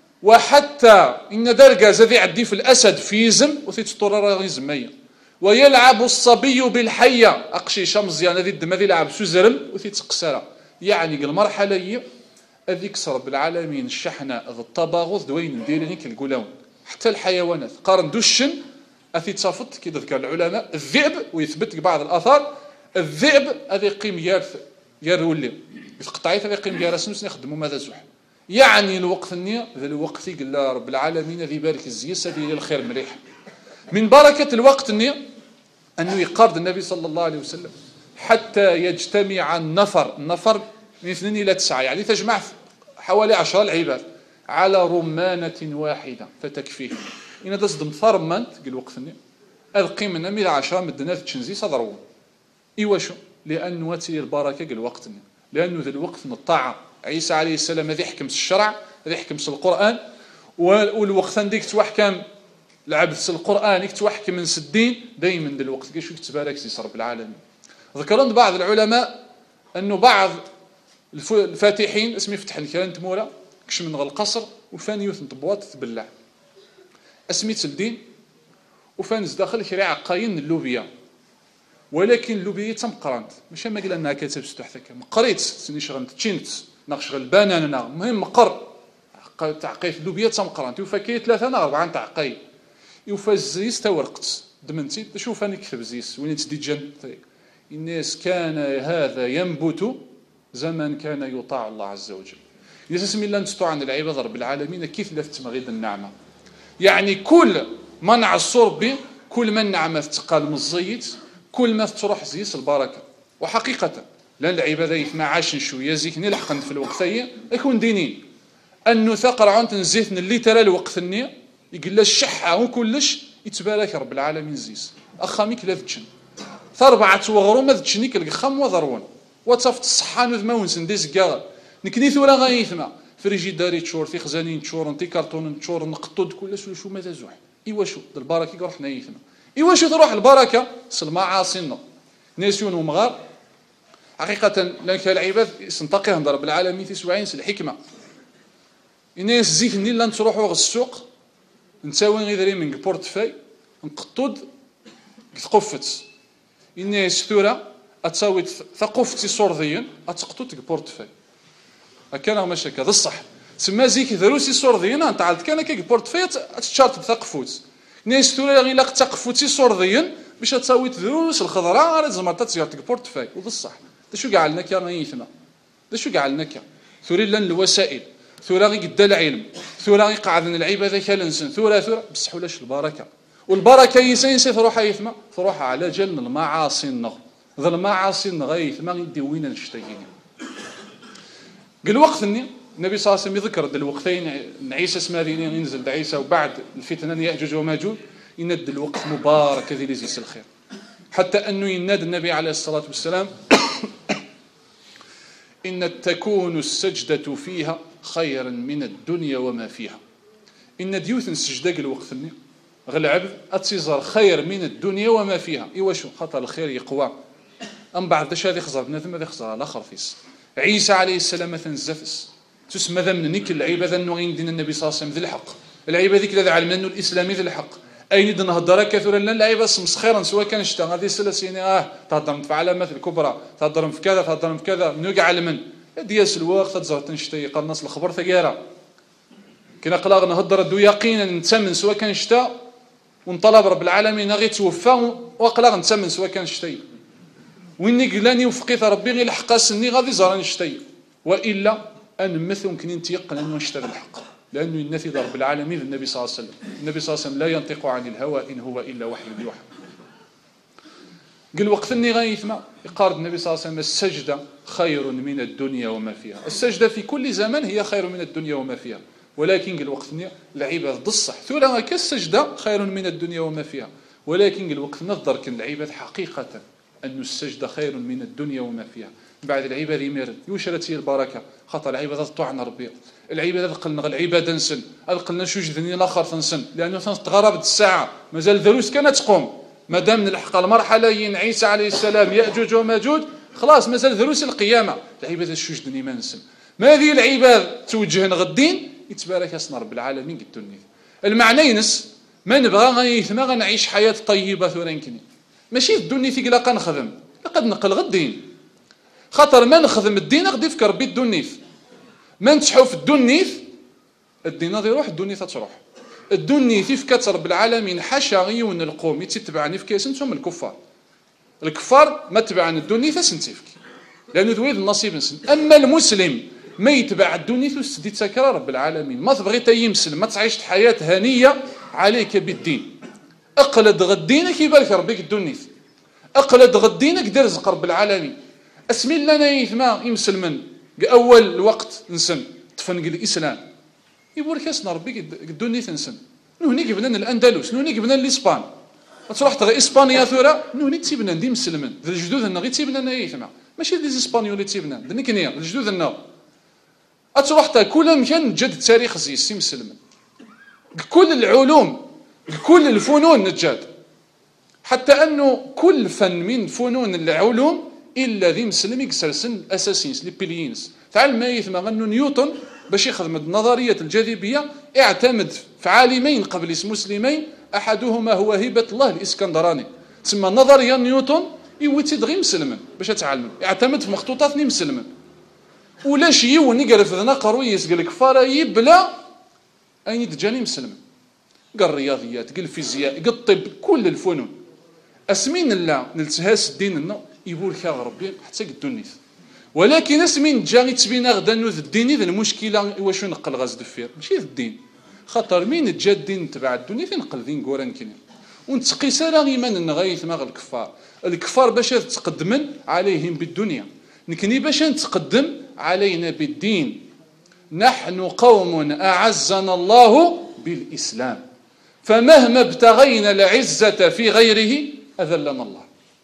وحتى إن درجة زذي عدي في الأسد في يزم وثيتطور رغيزم مية ويلعب الصبي بالحية أقشي شمس يعني ذي الدم ذي لعب سوزرل وثيتقسرة يعني المرحلة هي أذيك رب العالمين الشحنة الطباغض دوين نديرني كالقولون حتى الحيوانات قارن دوشن أثي تصافط كذا ذكر العلماء الذئب ويثبت بعض الآثار الذئب هذا قيم يار ولي يتقطعي هذا قيم يار سنوس يخدموا ماذا زح يعني الوقت النية ذا الوقت قال رب العالمين ذي بارك الزيس هذه الخير مليح من بركة الوقت النية أنه يقارد النبي صلى الله عليه وسلم حتى يجتمع النفر من 2 إلى 9 يعني تجمع حوالي 10 العباد على رمانة واحدة فتكفيه إن تصدم ثرمانت قال وقت النية القيمة من 10 مدنا في تشنزي صدروا إيواشو لأنه واتي البركة قال وقت النية لأنه ذا الوقت من الطاعة عيسى عليه السلام هذا يحكم الشرع هذا يحكم القرآن والوقت ديك توحكم العبد القرآن يكتوحكم من الدين دائما ذا الوقت كيش يكتبارك زي رب العالمين. ذكرون بعض العلماء أنه بعض الفاتحين اسمه يفتح الكلام تمورا كش من القصر وفان يوث نطبوات تبلع اسميت الدين وفان داخل كريع عقاين اللوبيا ولكن اللوبيا تم قرانت ماشي ما قال انها كتب ستحتك مقريت سني شغل تشينت ناقش البانان مهم مقر تعقيت اللوبيا تم قرانت وفكيت 3 أو 4 تعقي يفزيس تورقت دمنتي تشوف انا كتب زيس وين تدي جن الناس كان هذا ينبت زمن كان يطاع الله عز وجل يسمي الله نستطيع عن العباد رب العالمين كيف لفت مغيد النعمه يعني كل منع الصرب كل من نعمه تقال من الزيت كل ما تروح زيس البركه وحقيقه لان العباده يثنى عاشن شويه زيك نلحقن في الوقتيه يكون دينين انه ثقر عنت نزيتن اللي ترى الوقت النيه يقول الشحه وكلش يتبارك رب العالمين زيس اخاميك لا تجن ثربعه وغرو ما تجنيك الخم وضرون وتصفت الصحان وذ ماونس نديس كاع نكنيث ولا غايثما فريجيداري تشور في خزانين تشور انتي كرتون تشور نقطود كلش شو ماذا زوح ايوا شو البركه يروح حنا يثما ايوا شو تروح البركه المعاصي ناسيون ومغار حقيقه لك العباد سنتقيهم رب العالمين في سبعين الحكمه الناس زيك ني لا تروحوا السوق نساوي غير من بورتفاي نقطود تقفت الناس ثوره اتساوي ثقفتي صورذيا اتقطوت بورتفاي هكا ماشي هذا الصح تسمى زيك دروسي صورذيا انت عاد كان كيك بورتفاي تشارت بثقفوت ناس ثوره غير لا تقفوتي صورذيا باش تساوي دروس الخضراء لازم تزيارتك بورتفاي وذا الصح شو قاع لنا كان يثنا شو قاع لنا ثوري لنا الوسائل ثورة غي قد العلم ثورة غي قعدنا العبادة كالنسن ثورة بصح ولاش البركة والبركة يسينسي تروح يثما تروح على جل المعاصي ذا المعاصي غي يثما يدي وين نشتاقين قال وقت النبي صلى الله عليه وسلم يذكر الوقتين عيسى سماريني ينزل عيسى وبعد الفتنة يأجوج وماجوج يند الوقت مبارك ذي لزيس الخير، حتى أنه يناد النبي عليه الصلاة والسلام إن تكون السجدة فيها خيرا من الدنيا وما فيها. إن ديوث السجدة الوقت غل عبد أتسيزر خير من الدنيا وما فيها. إيوا شو خاطر الخير يقوى أم بعد داش هذه خزر بنادم هذه خزر الآخر فيس. عيسى عليه السلام مثلا زفس تسمى ذا من نيك العبادة أنه عندنا النبي صلى الله عليه وسلم ذي الحق العبادة ذيك الذي علمنا أنه الإسلامي ذي الحق أين نهضر كثيرا لنا العبادة مسخيرا سواء كان شتا هذه السلسلة تهضر في علامات الكبرى تهضر في كذا تهضر في كذا نوقع علما دياس الوقت تزهر تنشتي قال الناس الخبر ثقيرة كنا قلاغ نهضر دو يقينا نتمن سواء كان شتا ونطلب رب العالمين غير توفى وقلاغ نتمن سواء كان شتي وإني قلاني وفقيت ربي غير الحق سني غادي زراني شتي وإلا أن مثل ممكن ينتيقن أنه يشتغل الحق لأنه ينفذ رب العالمين النبي صلى الله عليه وسلم. النبي صلى الله عليه وسلم لا ينطق عن الهوى إن هو إلا وحي يوحى. قال وقت اني غايثما يقارب النبي صلى الله عليه وسلم السجدة خير من الدنيا وما فيها. السجدة في كل زمان هي خير من الدنيا وما فيها، ولكن قال وقت اني العباد ضصح ثورة كالسجدة خير من الدنيا وما فيها، ولكن قال وقت نظر كان العباد حقيقة أن السجدة خير من الدنيا وما فيها. بعد العباد يمرد يوشرت هي البركة خاطر العباد طوعنا ربي العباد قلنا العباد نسن قلنا شو جذني الاخر تنسن لانه تغربت الساعه مازال دروس كانت تقوم ما دام نلحق المرحله ين عيسى عليه السلام ياجوج وماجوج خلاص مازال دروس القيامه العباد شو جذني ما نسن ما هذه العباد توجهن غدين يتبارك اسم رب العالمين قلت لي المعنى ينس ما نبغى غيثما غنعيش حياه طيبه ثورنكني ماشي الدنيا في قلاقه نخدم لقد نقل غدين خاطر ما نخدم الدين غادي يفكر بي الدنيث ما نتحو في الدنيث الدين غادي يروح الدنيث تروح الدنيث يفكت رب العالمين حاشا غيون القوم يتبعني في كيس انتم الكفار ما تبعن الدنيث سنتيفك لانه ذويد النصيب نسن. اما المسلم ما يتبع الدنيث وسدي تسكر رب العالمين ما تبغي تيمسلم ما تعيش حياه هنيه عليك بالدين اقلد غدينك يبارك ربك الدنيث اقلد غدينك دير رزق رب العالمين اسمي لنا يثما يمسلمن اول الوقت نسن تفنق الاسلام يبورك اسنا ربي الدنيا تنسن نوني جبنا الاندلس نوني جبنا الاسبان تروح تغي اسبانيا ثورة نوني تسيبنا ندي مسلمن ذا الجدود لنا غير تسيبنا يثما ماشي دي اسبانيول تسيبنا دني كنيا الجدود لنا تروح تا كل مكان جد التاريخ زي مسلمن كل العلوم كل الفنون نجاد حتى انه كل فن من فنون العلوم الا ذي مسلم يكسرسن الاساسينس لي بيليينز تعال ما يثما انه نيوتن باش يخدم نظريه الجاذبيه اعتمد في عالمين قبل مسلمين احدهما هو هبه الله الاسكندراني تسمى نظريه نيوتن يوتي دغي مسلم باش تعلم اعتمد في مخطوطات مسلم ولا شي ونقرا في ذنا قرويس قال لك فراي بلا اين تجاني مسلم قال الرياضيات قال الفيزياء قال الطب كل الفنون اسمين لا نلتهاس الدين لنا يقول يا ربي حتى الدنيا ولكن اسمين جاي تبينا غدا انه الدين اذا المشكله واش نقل غاز دفير ماشي الدين خاطر مين جا الدين تبع الدنيا فين نقل ذين كوران كاين ونتقيس راه ايمان نغايث ما الكفار باش تقدمن عليهم بالدنيا نكني باش نتقدم علينا بالدين نحن قوم اعزنا الله بالاسلام فمهما ابتغينا العزه في غيره اذلنا الله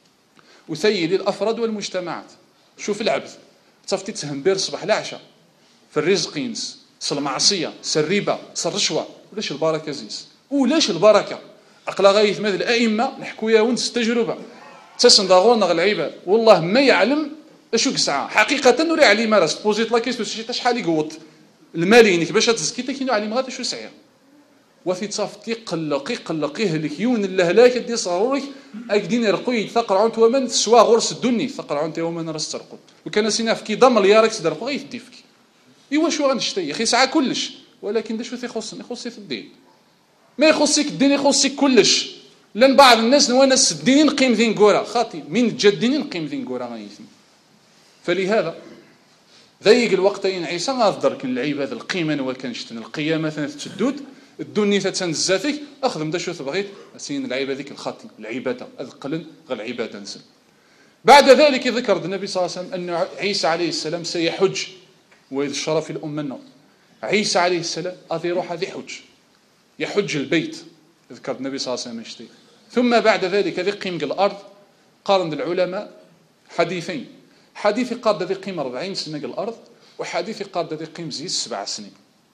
وسيد الافراد والمجتمعات. شوف العبد تصفتي تسهم بير الصباح العشاء في الرزق ينس المعصيه الربا الرشوه ولاش البركه زيس ولاش البركه اقلا غايث مثل الائمه نحكوا يا ونس تجربه تسندغونا العباد والله ما يعلم اشو كسعه حقيقه نوري علي مارس بوزيت لا كيسو شحال يقوط المالينك باش تزكيته كينو علي مغاد شو سعيه وفي تصافتي قلقيه الكيون الهلاك دي صارورك اكدين يرقوي ثقرعون ومن سوا غرس الدنيا ثقرعون ومن رسترقوا وكان سينا في كي ضم ليارك تدرقوا غير ديفك ايوا شو غنشتي يا اخي ساعه كلش ولكن دا شو يخصني يخصي في الدين ما يخصك الدين يخصك كلش لان بعض الناس نونس الدين نقيم ذين كورا خاطي من جدين نقيم ذين كورا غايثم فلهذا ضيق الوقتين عيسى غادرك العباد القيمه وكنشتن القيامه تشدود الدنيا تنزاتك اخدم دا شو تبغيت سين العيبه ذيك الخاطي العباده القلن غير العباده نسل. بعد ذلك ذكر النبي صلى الله عليه وسلم ان عيسى عليه السلام سيحج وإذ الشرف الأمة عيسى عليه السلام أذي يروح هذه يحج البيت، ذكر النبي صلى الله عليه وسلم. ثم بعد ذلك ذي قيم الأرض قارن العلماء حديثين، حديث قارد ذي قيم 40 سنة الأرض، وحديث قارد ذي قيم زي 7 سنين.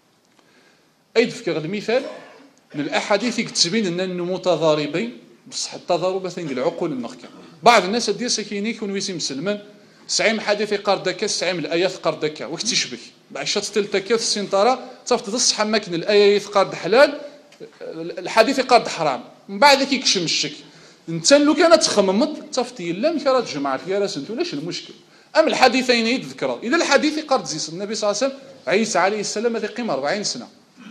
أيد فكر المثال من الأحاديث تبين أنه متضاربين بصح التضارب العقول النخكة. بعض الناس دير سكيني يكون ويسي مسلمان سعيم حديث قاردكا سعيم الآيات قاردكا وقت تشبك بعشات تلتكا في السنطرة تصفت تصحى ماكن الآيات قارد حلال الحديث قارد حرام، من بعد ذلك يكشم الشك انت لو كانت تخممت تصفتي لا مكرات جماعة يا راسنت ولاش المشكل. أم الحديثين يذكر إذا الحديث قارد زيس النبي صلى الله عليه وسلم عيسى عليه السلام هذا يقيم 40 سنة،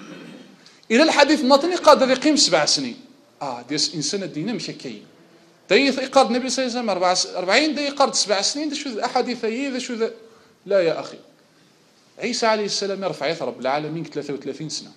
إلى الحديث الناطني قادر يقيم 7 سنين. ديس إنسان الدين مش كاين. داي يقارد النبي صلى الله عليه وسلم 40 داي يقارد 7 سنين دا شو الأحاديث هي دا شو ذا. لا يا أخي، عيسى عليه السلام يرفع يث رب العالمين 33 سنة،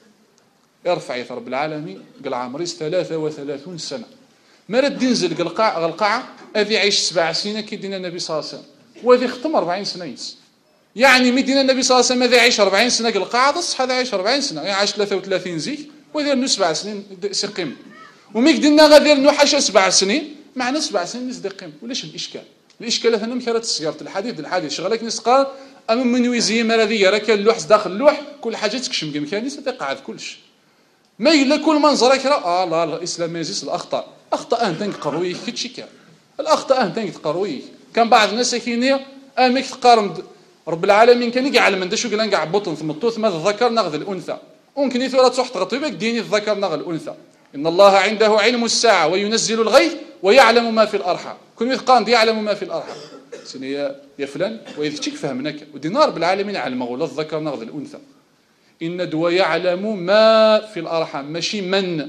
يرفع يث رب العالمين قال عمريس 33 سنة، ما رد ينزل القاعة أذي عيش 7 سنين كي دينا النبي صلى الله عليه وسلم، وذي ختم 40 سنة ينس. يعني مدينة النبي صلى الله عليه وسلم هذا يعيش 40 سنة القاعة تصح هذا يعيش 40 سنة، يعني عاش 33 زيك ويدير له 7 سنين سقيم، وميك دينا غادير له حاشا 7 سنين معنا 7 سنين نسدقيم. ولاش الإشكال؟ الإشكال هنا مكرة السيارة الحديث شغلك نسقال أما من ويزي مرضية راه كان اللوح داخل اللوح كل حاجة تكشم كان يقعد كلش ما إلا كل منظرك راه لا الإسلام يزيس الأخطاء أنت قرويه كتشي كان الأخطاء أنت قرويه. كان بعض الناس كينيا ميك تقارن رب العالمين كان يقع من دشو قال نقع بطن ثم الطوث ماذا الذكر نغذ الانثى ممكن يثورا تحت غطيبك ديني الذكر نغذ الانثى. ان الله عنده علم الساعه وينزل الغيث ويعلم ما في الارحام كل مثقان يعلم ما في الارحام سيني يا فلان واذا تشيك فهمناك ودينا رب العالمين علم ولا الذكر نغذ الانثى ان دوا يعلم ما في الارحام ماشي من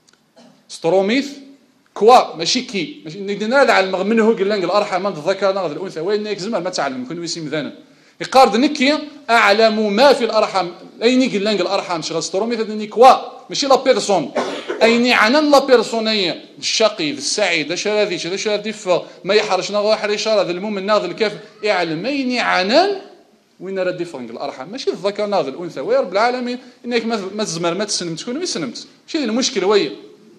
ستروميث كوا ماشي كي ماشي ندينا علم منه قال لك الارحام من الذكر نغذ الانثى وين يكزم ما تعلم كل ويسي مذانا يقارد نكي أعلم ما في الأرحام أيني قلنق الأرحام شغل سترومي ثدني كوا ماشي لا بيرسون أيني عنان لا بيرسونية الشقي السعيد هذا ما يحرش نغو حريش هذا المؤمن ناض الكاف يعلم أيني عنان وين راه ديفرنق الأرحام ماشي الذكر ناض الأنثى ويا رب العالمين إنك ما تزمر ما تسلم تكون ما سلمت شي المشكلة ويا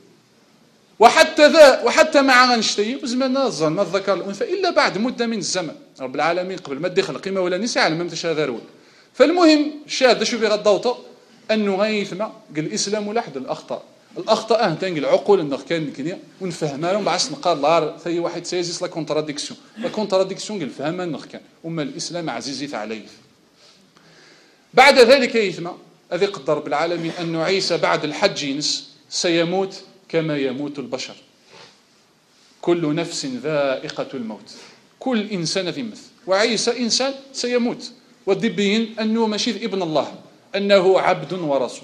وحتى مع غنشتي وزمنا الظن ما الذكر الانثى الا بعد مده من الزمن رب العالمين قبل ما تدخل قيمه ولا نساء على ما متشاذرون. فالمهم شاد شو بغا الضوطه انه غيثما قال الاسلام ولا حد الاخطاء تنقل العقول النخ كان كنيا ونفهمها لهم بعث نقال لا ثي واحد سيزيس لا كونتراديكسيون قال فهمها النخ كان اما الاسلام عزيزيت عليه. بعد ذلك يثما الذي قدر رب العالمين انه عيسى بعد الحج ينس سيموت كما يموت البشر كل نفس ذائقة الموت كل إنسان ذي مثل وعيسى إنسان سيموت والدبيين أنه ماشي ابن الله أنه عبد ورسول.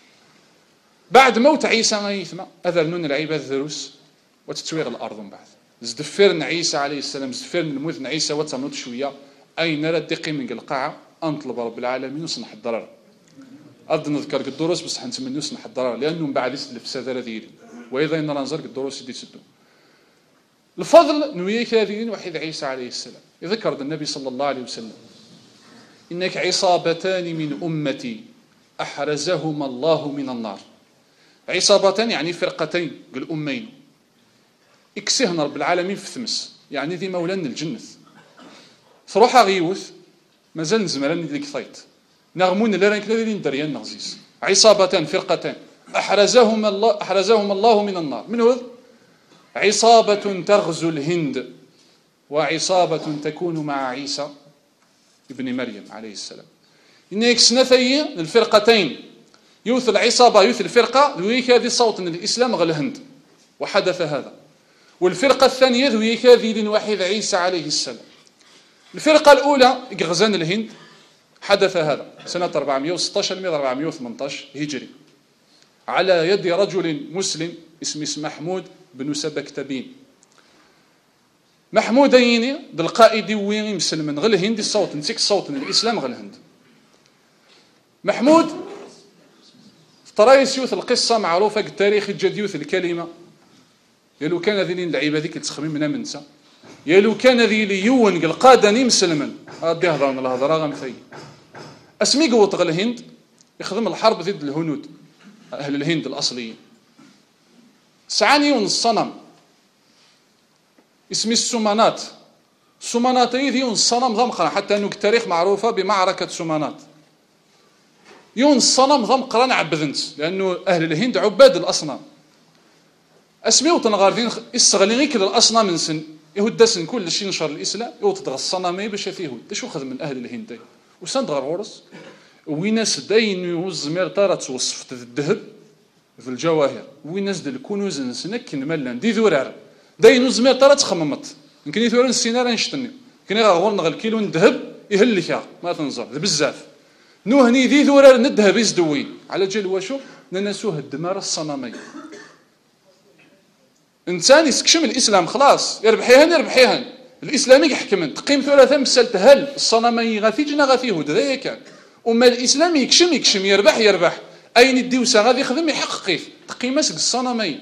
بعد موت عيسى غيثما أذرنون العباد ذروس وتتويغ الأرض من بعد زدفرن عيسى عليه السلام زدفرن الموت عيسى وتموت شوية أين ردقي من القاعة أنطلب رب العالمين وصنح الضرر أرد نذكر الدروس بس حنتمنى نصنح الضرر لأنه من بعد الفساد هذه وإذا إن ننظر الدروس يدي تسدو الفضل نويك هذه وحيد عيسى عليه السلام يذكر النبي صلى الله عليه وسلم إنك عصابتان من أمتي أحرزهما الله من النار. عصابتان يعني فرقتين قل أمين اكسهن رب العالمين في ثمس يعني ذي مولان الجنث ثروحها غيوث مازال نزمران ذيك ثيت نغمون اللي رانك الذي دريان نغزيس عصابتان فرقتان أحرزهم الله من النار. من هو عصابة تغزو الهند وعصابة تكون مع عيسى ابن مريم عليه السلام. إنك سنثي الفرقتين يوث العصابة يوث الفرقة ذويك هذه صوت الإسلام غل الهند وحدث هذا. والفرقة الثانية ذويك هذه وحيد عيسى عليه السلام. الفرقة الأولى غزان الهند حدث هذا سنة 416 418 هجري على يد رجل مسلم اسمه محمود بن سبكتبين. محمود يني بالقائد وين مسلم غل الهند الصوت نسيك الصوت الإسلام غل الهند. محمود ترايس يوث القصة معروفة التاريخ الجديوث الكلمة يلو كان ذي اللعيبة ذيك تخمين منها منسى يلو كان ذي ليون القادني مسلما غادي يهضرنا الهضره غنثي اسمي قوط غير الهند يخدم الحرب ضد الهنود اهل الهند الاصليين. سعاني الصنم اسمي السومانات. السومانات يون الصنم ضمقرا، حتى انه التاريخ معروفه بمعركه سومانات. يون الصنم ضمقرا عبدنت، لانه اهل الهند عباد الاصنام. اسمي وتنغاردين يستغلين غير الاصنام من سن يهود سن كل شيء نشر الاسلام يوتدغ الصنامي باش يهود. شو خدم من اهل الهند وسند غير غورس ويناس داين يوزمير طاره توصفت الذهب في الجواهر ويناس ديال الكنوز نسنك ملان دي ذرار داين يوزمير طاره تخممت يمكن يثورن السينار نشتني كاين غير غور نغ الكيلو الذهب يهلكها ما تنظر بزاف نوهني ذي ذرار الذهب يزدوين على جال واشو ننسوه الدمار الصنامي. انسان يسكشم الاسلام خلاص يربحيهن الاسلامي يحكمن تقيم ثلاثه مسالت هل الصنامي غادي جنا غادي يهود هذا كان وما الاسلام يكشم يربح اين الديوسه غادي يخدم يحقق كيف تقيمه الصنامي.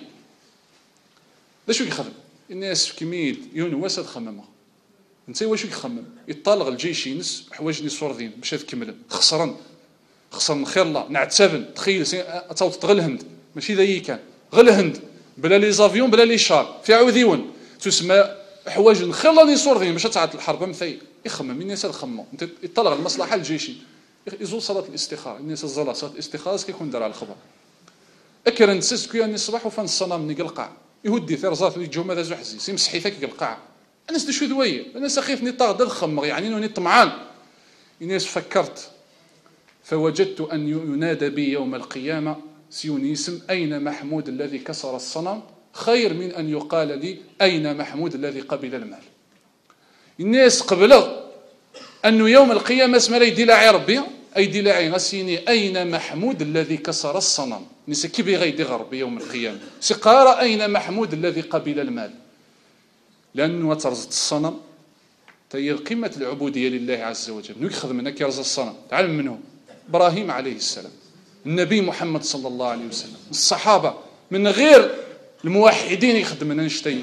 لا شو يخدم الناس كميد يونواس تخممها انت واش يخمم يطالغ الجيش ينس حوايج لي صوردين باش تكمل خسرن خير الله نعتبن تخيل تصاوت تغل الهند ماشي ذا كان غل الهند بلا لي زافيون بلا لي شار في عوذيون تسمى حوايج نخير الله لي صوردين باش تعاد الحرب مثي يخمم الناس تخمم انت يطلع المصلحه الجيشي يزول صلاه الاستخاره الناس الزلا صلاه الاستخاره كيكون دار على الخبر اكرن سسكو اني الصباح وفان الصنم ني القاع يهدي ثرزات اللي جو ماذا زحزي يمسحي فيك القاع الناس دي شو ذويه الناس خيفني طاغ الخمر يعني انني طمعان الناس فكرت فوجدت ان ينادى بي يوم القيامه سيونيسم اين محمود الذي كسر الصنم خير من ان يقال لي اين محمود الذي قبل المال. الناس قبل انه يوم القيامه اسم لا يدي لاعي ربي ايدي لاعي غسيني اين محمود الذي كسر الصنم نسى كي بيغيدي غربي يوم القيامه سقار اين محمود الذي قبل المال لانه ترزت الصنم هي قمه العبوديه لله عز وجل. منو يخدم منك يرزق الصنم تعلم منه ابراهيم عليه السلام النبي محمد صلى الله عليه وسلم الصحابه من غير الموحدين يخدمنا نشتي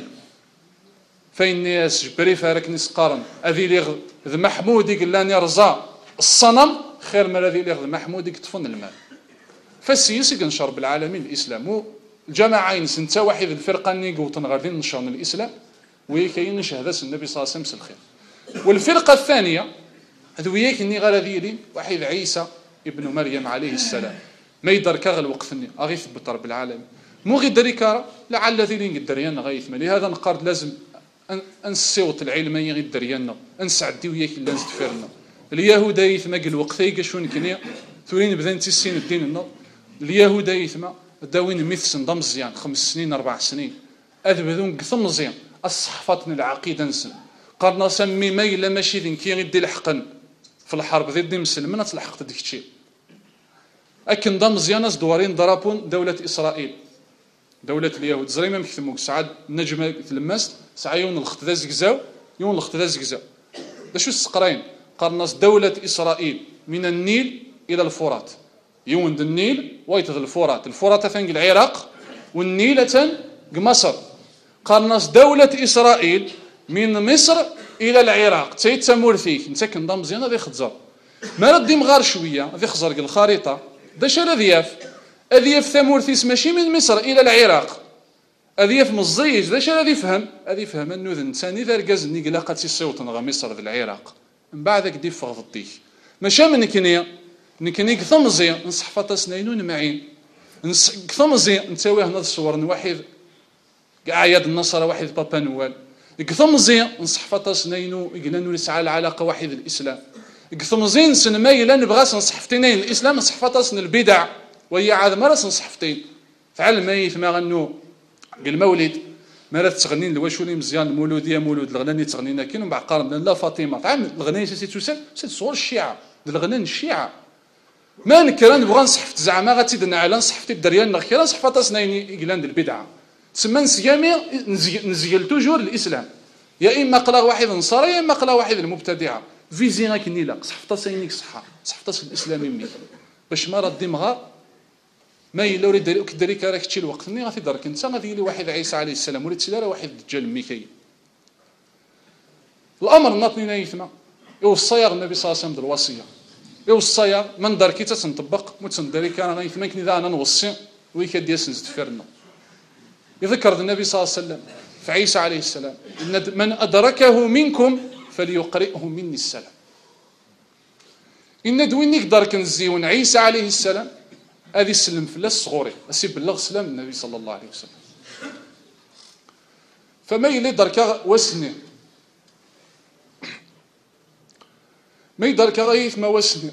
فين الناس جبري فارك نسقارن هذه لي ذ محمود يقول لاني رزا الصنم خير من الذي لي محمود يطفن المال. فالسياسي كنشر بالعالمين الاسلام والجماعه ينس انت واحد الفرقه ني قوتن غادي نشر الاسلام وكاين شهاده النبي صلى الله عليه وسلم الخير. والفرقه الثانيه هذوياك ني غادي واحد عيسى ابن مريم عليه السلام ما يدار كغل وقتني اغي يثبت رب العالمين مو غير دريكار لعل ذي الدريان غايث لهذا نقارد لازم انسيوط العلميه غير درياننا انسعدي وياك الا نستفيرنا اليهود يثما قال وقت يقشون كنيا ثورين بدان تسين الدين النظ اليهود يثما داوين ميث نظام مزيان 5 سنين 4 سنين اذبذون قثم مزيان الصحفات العقيده نسن قرنا سمي ميلا ماشي ذين كي غيدي الحقن في الحرب ضد مسلمين تلحقت ديك الشيء اكن نظام مزيان دوارين ضربون دوله اسرائيل دولة اليهود زريمة مكتموك سعاد نجمة تلمست سعيون الخط ذا زقزاو يون الخط ذا زقزاو دا شو السقرين قرناس دولة إسرائيل من النيل إلى الفرات يون النيل ويتغ الفرات ثانق العراق والنيل ثانق مصر قرناس دولة إسرائيل من مصر إلى العراق تيت سمورثيك نساك نظام مزيان هذا يخزر ما ردي مغار شوية هذا يخزر الخريطة دا شا رذياف أذيف ثمورثيس ماشي من مصر إلى العراق أذيف مزيج ذا شا هذا يفهم أنه ذا إنسان إذا رقاز نيقلاقة الصوت نغا مصر ذا العراق من بعد ذاك ديف فغضيك ماشا من نكني قثمزي نصحفة سنينون معين قثمزي نتاوي هنا الصور واحد عياد النصر واحد بابا نوال قثمزي نصحفة سنينو يقلنو يسعى العلاقة واحد الإسلام قثمزي نسن مايلا نبغاس نصحفتينين الإسلام نصحفة سن البدع وهي عاد مرس نصحفتين فعل ميت ما غنو المولد ما تغنين لواشوني مزيان المولوديه مولود الغناني تغنينا كاين من بعد قارن لا فاطمه تعمل الغناني سي تسال سي صور الشيعه الغنان الشيعه ما نكرا نبغى نصحفت زعما غتيدنا على نصحفتي الدريان نخيرا صحفه سنين يقلان البدعه تسمى نسيامي نزيل توجور الاسلام يا اما قلا واحد نصارى يا اما قلا واحد المبتدعه فيزي غاكني لا صحفه سينيك صحه صحفه الاسلام مي باش ما ردي مغار ما يلا وريد داري كراك تشي الوقت ني غادي درك انت غادي لي واحد عيسى عليه السلام وليت سيلا واحد الدجال ميكايل الامر ناطني نايثما يوصي النبي صلى الله عليه وسلم بالوصيه يوصيا من دار كي تنطبق متندري كان غيثمك اذا انا نوصي ويك ديال نزدفرنا. يذكر النبي صلى الله عليه وسلم في عيسى عليه السلام من ادركه منكم فليقرئه مني السلام. ان دوينيك دارك نزيون عيسى عليه السلام هذه سلم في الصغوري اسي بلغ سلام النبي صلى الله عليه وسلم. فما يلي دركا وسني ما يدرك غيث ما وسني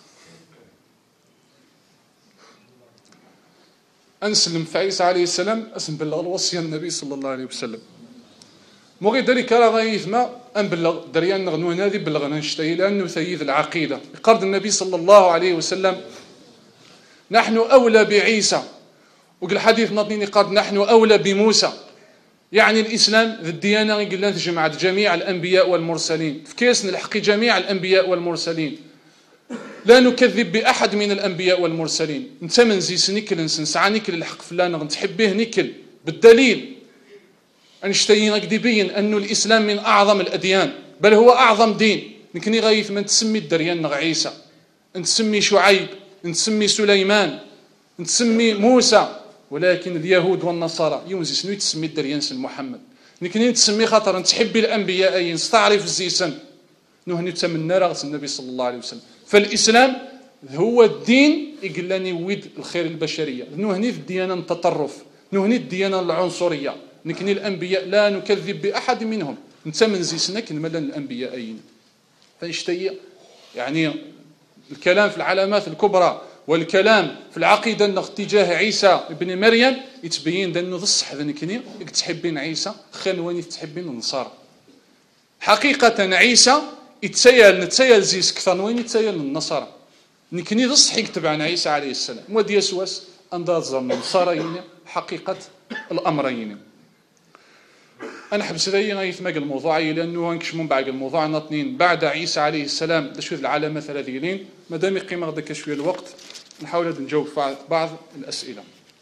أنسلم في عيسى عليه السلام أسنبلغ الوصية النبي صلى الله عليه وسلم. مغي ذلك غيث ما أنبلغ دريان نغنون هذه بلغنا نشتهي لأنه ثيث العقيدة. قرد النبي صلى الله عليه وسلم نحن أولى بعيسى، وقال الحديث نطنيني قرد نحن أولى بموسى. يعني الإسلام ذي الديانة قلنا جمعت جميع الأنبياء والمرسلين في كيس نلحق جميع الأنبياء والمرسلين، لا نكذب بأحد من الأنبياء والمرسلين. انت من زيس نكل نسعى نكل الحق فلانا نتحبه نكل بالدليل أنشتين يبين أن الإسلام من أعظم الأديان بل هو أعظم دين. نكني غايث من تسمي الدريان نغ عيسى، نتسمي شعيب، نتسمي سليمان، نتسمي موسى، ولكن اليهود والنصارى يونزي سنو تسمي الدريان سن محمد. نكني تسمي خاطر نتحبي الأنبياء أين نستعرف الزيسن نهني تمنى رغس النبي صلى الله عليه وسلم. فالإسلام هو الدين يقلني ويد الخير البشرية. نهني في الديانة التطرف، نهني الديانة العنصرية. نكني الأنبياء لا نكذب بأحد منهم. انت من زيسنك نملن الأنبياء أين فاشتي يعني الكلام في العلامات الكبرى والكلام في العقيدة اتجاه عيسى ابن مريم يتبين أنه الصح ذنكني تحبين عيسى خير وين تحبين النصارى. حقيقة عيسى نتسيل زيس كثر وين يتسيل النصارى. نكني الصح يكتب عن عيسى عليه السلام ودي يسوس أندازر النصارى حقيقة الأمرين. أنا حبس ذي غيثمق الموضوع لأنه هنكش من بعد الموضوع نطنين بعد عيسى عليه السلام شوف العلامات الذيلين مادام قيمة غدا شوية الوقت نحاول نجاوب بعض الأسئلة.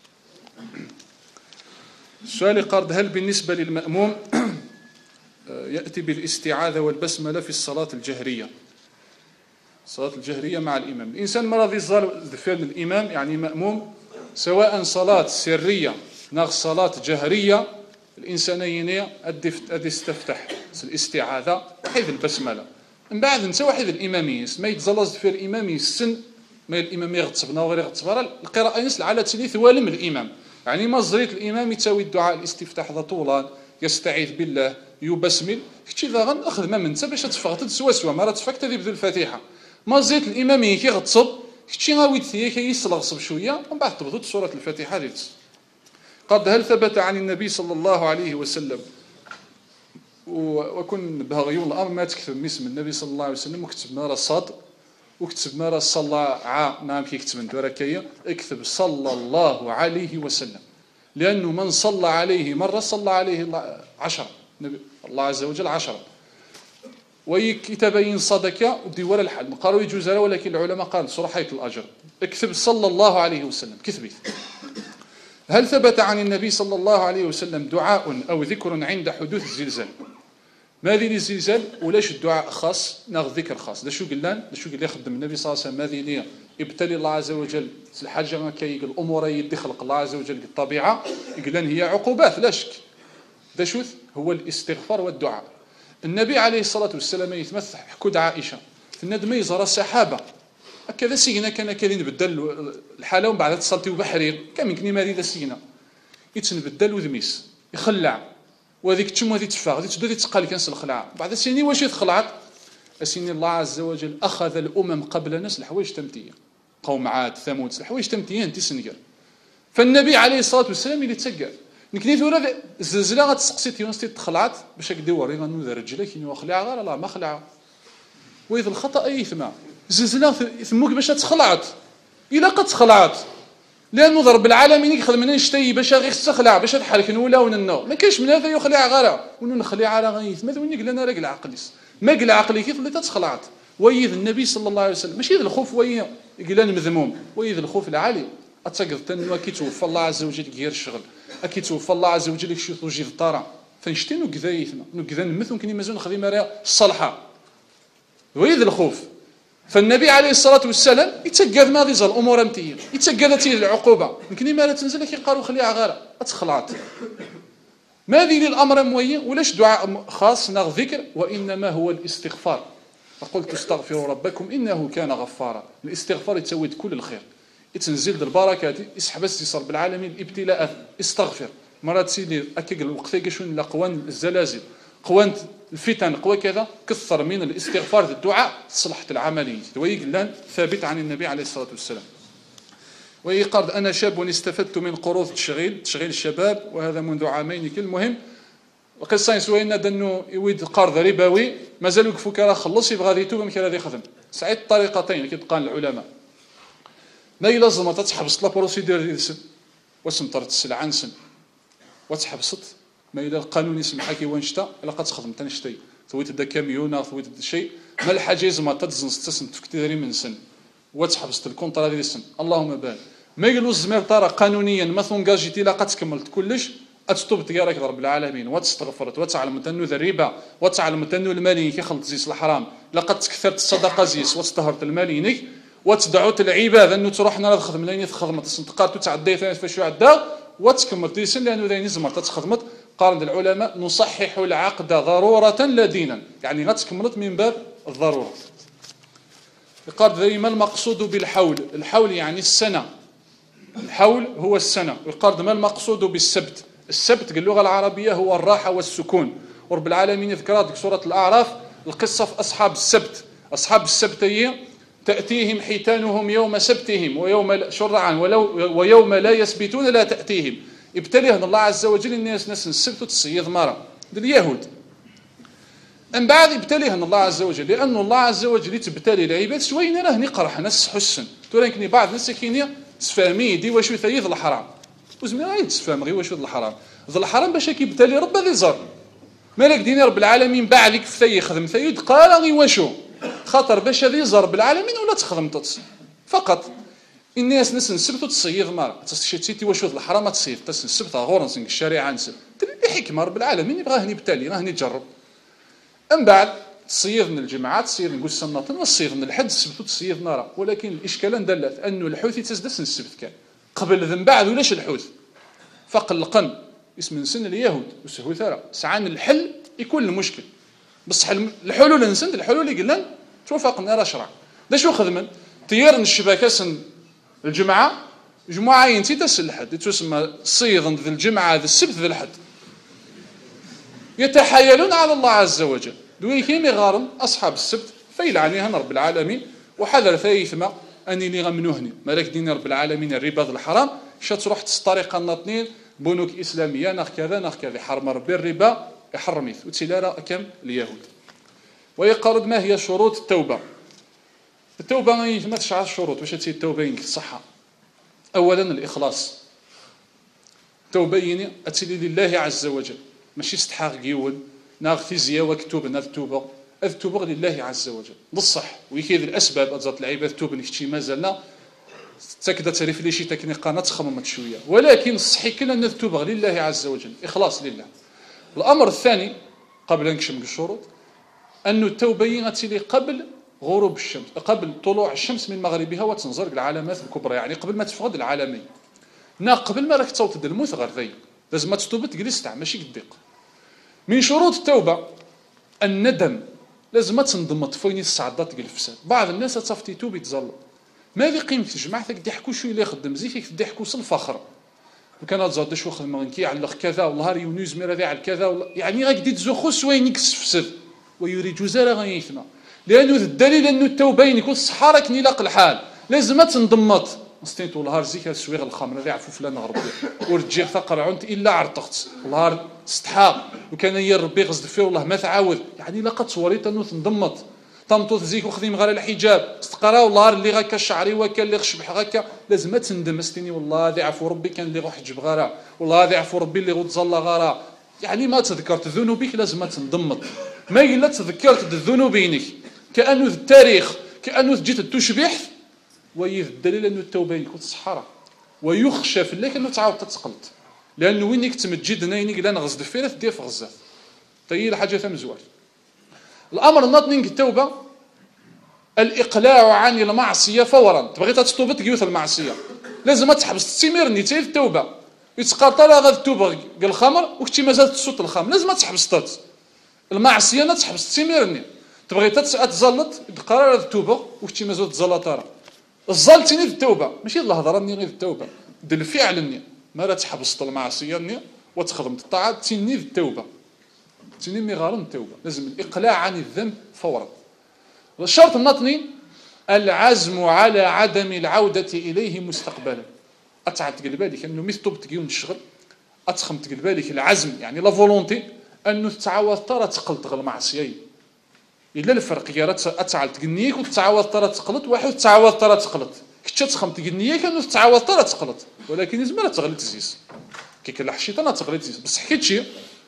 السؤال قرد هل بالنسبة للمأموم يأتي بالاستعاذة والبسملة في الصلاة الجهرية؟ الصلاة الجهرية مع الإمام الإنسان مرض يظهر فعل الإمام يعني مأموم سواء صلاة سرية نغ صلاة جهرية الإنسانيين أدي استفتح الاستعاذة وحيث البسملة من بعد نسى واحد الإمامي ما يتزلز في الإمامي السن ما الإمام يغتصبنا وغير يغتصبنا القراءة ينسل على تسلي ثوالم الإمام يعني ما زريت الإمام يتساوي الدعاء الاستفتاح ذا طولان يستعيذ بالله يبسمل كتشي ذا غنأخذ ما منسى باش تفغت سوا ما راه تفكت ذي بذو الفاتحة ما زريت الإمام يغتصب كتشي غاويت ثيك يسلغصب شوية ومن بعد تبدو سورة الفاتحة ديت. قد هل ثبت عن النبي صلى الله عليه وسلم وكن بهغيون الأمر ما تكتب اسم النبي صلى الله عليه وسلم وكتب مرة صاد وكتب مرة صلى نعم كي يكتب انت وركية اكتب صلى الله عليه وسلم لأنه من صلى عليه مرة صلى عليه 10 الله عز وجل 10 ويكتبين صدقة ودي ولا الحد قالوا يجوز ولكن العلماء قالوا صرحية الأجر اكتب صلى الله عليه وسلم كتبت. هل ثبت عن النبي صلى الله عليه وسلم دعاء أو ذكر عند حدوث الزلزال؟ ماذا للزلزال ولاش الدعاء خاص ناخذ ذكر خاص؟ شو قلنا شو قال يخدم النبي صلى الله عليه وسلم ماذا لي ابتلي الله عز وجل الحاجة ما كي الأمور يدي خلق الله عز وجل الطبيعة يقول هي عقوبات لا شك. ذا شوث هو الاستغفار والدعاء. النبي عليه الصلاة والسلام يتمثل حكود عائشة في الندم يزرى السحابة هكذا سينا كان كذي نبدل الحالة ومن بعد اتصلتي وبحريق كم يمكن ما ذا سينا يتنبدل وذميس يخلع وهذيك تشم وهذه تفاغ هذه تبدا تقال كنس الخلعة بعد سيني واش يتخلعت سيني الله عز وجل أخذ الأمم قبل ناس الحوايج تمتية قوم عاد ثمود الحوايج تمتية انت سنقر. فالنبي عليه الصلاة والسلام اللي تسقر نكني ثورة الزلزلة غتسقسيت يونستي تخلعت باش هكذا وري غنوذ رجلك ينو خلع غير لا ما خلع وإذا الخطأ أي ثما الزلزلة ثموك باش تخلعت إلا قد تخلعت لأنه ضرب العالمين يخدم من يشتي باش غير تخلع باش تحرك ولا وننو ما كاينش من هذا يخلع غير ونو نخلع على غيث ماذا وني قلنا راك العقليس ما قل عقلي كيف اللي تتخلعت ويذ النبي صلى الله عليه وسلم ماشي ذا الخوف ويا قلنا مذموم ويذ الخوف العالي اتسقط تنو كي توفى الله عز وجل غير الشغل اكي توفى الله عز وجل يشوف وجه الطرا فنشتي كذايثنا كذا نمثل كني مازال نخدم راه الصالحه ويذ الخوف فالنبي عليه الصلاة والسلام يتقاد ما غيزال الأمور متين يتقاد تيه العقوبة يمكن ما لا تنزل كي قالوا خليها غير أتخلعت ما ذي الأمر موين ولاش دعاء خاص نغ ذكر وإنما هو الاستغفار فقلت استغفروا ربكم إنه كان غفارا الاستغفار يتسويد كل الخير يتنزل البركات يسحبس يصل بالعالمين الابتلاءات استغفر مرات سيدي أكيد الوقت يقشون لقوان الزلازل قوان الفتن قوى كذا كثر من الاستغفار الدعاء صلحت العملية ويقلان ثابت عن النبي عليه الصلاة والسلام ويقال أنا شاب استفدت من قروض تشغيل الشباب وهذا منذ عامين المهم القصه يسوينا دنو يويد قرض ربوي مازال يوقفوا كرا خلص يبغى يتوب من كرا يخدم سعيد طريقتين كيتقال العلماء ما لازم تتحبس لا بروسيدور ديال السن وسمطرت السلعه نسن وتحبست ما الى القانون يسمح كي وانشتا الا كتخدم تنشتي ثويت دا كاميون ثويت دا شيء ما الحاجه ما تتزنس تسن تكتيري من سن وتحبست الكونطرا ديال السن اللهم بارك ما يقولوا الزمير طرا قانونيا ما ثونجاجيتي لا كتكملت كلش اتستوب ديالك رب العالمين وتستغفرت وتعلم تنو الربا وتعلم تنو المالين كيخلط زيس الحرام لقد كثرت الصدقه زيس واستهرت المالينك وتدعوت العباده انه تروح نرا تخدم لين تخدم تسنتقات وتعدي ثاني فاش عدا وتكمل ديسن لانه ذا نزمر تخدمت قال العلماء نصحح العقد ضروره لا دينا يعني غتكملت من باب الضروره قال دائما المقصود بالحول الحول يعني السنه الحول هو السنه وقال ما المقصود بالسبت السبت باللغه العربيه هو الراحه والسكون ورب العالمين يذكر في سوره الاعراف القصه في اصحاب السبت اصحاب السبت هي تأتيهم حيتانهم يوم سبتهم ويوم شرعا ويوم لا يسبتون لا تأتيهم ابتليهم الله عز وجل الناس السبت تصيد مرة اليهود من بعد ابتليهم الله عز وجل لأن الله عز وجل تبتلي العباد شوينا راه نقرح ناس حسن تولكني بعض الناس كينيا تفهمي دي واش ثيث الحرام وزمي غير تفهم غير واش الحرام ذا الحرام باش كيبتلي ربي ذي زر مالك ديني رب العالمين باعلك في يخدم ثيد قال غي واشو خاطر باش هذه يزرب العالمين ولا تخدم تتص فقط الناس نسبت تصيد مار تشتي واش الحرام تصيد تسنسبت غورنس الشريعه نسب الحكمه رب العالمين يبغاه يبتلي راه يجرب من بعد تصيد من الجماعات تصيد نقول سنه وتصيد من الحد السبت تصيد نار ولكن الاشكال دلت انه الحوث تزدس السبت كان قبل ذن بعد ولاش الحوث فقلقن اسم سن اليهود وسهو ثرى سعان الحل يكون المشكل بصح الحلول نسند الحلول اللي قلنا توافقنا راه شرع دا شو خدمن طيار الشبكه سن الجمعه جمعه ينتي تسل الحد تسمى صيد ذي الجمعه ذي السبت ذي الحد يتحايلون على الله عز وجل دوي كيمي غارم اصحاب السبت فيلعنيها رب العالمين وحذر ثيثما اني لي غمنوهني مالك دين رب العالمين الربا الحرام شات روح طريقه الاثنين بنوك اسلاميه ناخ كذا حرم ربي الربا يحرميث وتسيلارا كم اليهود ويقارد ما هي شروط التوبه التوبه ما تشعر الشروط واش تسي التوبه الصحه اولا الاخلاص توبه اتسلي لله عز وجل ماشي استحاق يود ناغ فيزيا وكتوب ناغ توبه التوبه لله عز وجل بصح ويكيد الاسباب ازات العباد توب نكشي مازالنا تكدا تعرف لي شي تكني قناه تخممت شويه ولكن الصحي كنا نتوب لله عز وجل اخلاص لله الامر الثاني قبل ان نكشم الشروط انه التوبه يغتلي قبل غروب الشمس قبل طلوع الشمس من مغربها وتنزرق العلامات الكبرى يعني قبل ما تفقد العالمين قبل ما راك تصوت الموت غير ذي لازم ما تتوب تجلس تاع ماشي قديق من شروط التوبه الندم لازم ما تنضمط فين السعادات ديال الفساد بعض الناس تصافي يتوب يتزلط ما لي قيمه جماعتك يضحكوا شويه اللي يخدم زيك يضحكوا الفخر وكان تزاد شو خدمه كيعلق كذا والله يونيز ميرا على كذا يعني غادي تزوخو سوين يكسفسد ويريد جزاله غيثنا لانه الدليل انه التوبه يكون الصحارك نلاق الحال لازم ما تنضمط مستنت والله زيك السويغ الخمر اللي يعرفوا فلان غربي ورجع ثقل عنت الا عرطقت والله استحاق وكان يا ربي غزد فيه والله ما تعاود يعني لا قد صوريت انه تنضمط طمطوط زيك وخديم غير الحجاب استقرا والله اللي غاكا الشعري وكان اللي خشبح غاكا لازم ما تندم استني والله ذي عفو ربي كان اللي غو حجب غارا والله ذي عفو ربي اللي غو تزلى غارا يعني ما تذكرت ذنوبك لازم ما تنضمط ما الا تذكرت ذنوبينك كانه التاريخ كانه جيت تشبح ويدلل انه التوبه يكون صحراء ويخشى في الله انه تعاود تتقلط لانه وينك تمجد ناينك لا نغزد فيها تدير في غزه هي الحاجه مزوال الامر الناطنين التوبه الإقلاع عن المعصية فورا. تبغي تتوب تقيوث المعصية لازم تحبس تسيميرني تاي التوبة يتقاطع لا غاد التوبة قال الخمر وكتي مازال تصوت الخمر لازم تحبس المعصية تحبس تسيميرني. تبغي تزلط قرار التوبة وكتي مازال تزلط راه الزلتيني التوبة ماشي الهضره ني غير التوبة دير الفعل ني ما لا تحبس المعصية ني وتخدم الطاعة تيني التوبة تيني مي غارن التوبة. لازم الإقلاع عن الذنب فورا. الشرط النطني العزم على عدم العودة إليه مستقبلا. أتعب تقل بالك أنه مثل تقيون الشغل أتخم تقل بالك العزم يعني لا فولونتي أنه تتعاوض ترى تقلت غير المعصية إلا الفرق يا أتعال تقنيك وتتعاوض ترى تقلت واحد تتعاوض ترى تقلت كتش تخم تقنيك أنه تتعاوض ترى تقلت ولكن لازم لا تغلي تزيز كي كلا حشيطة لا تغلي تزيز بس حكيت شي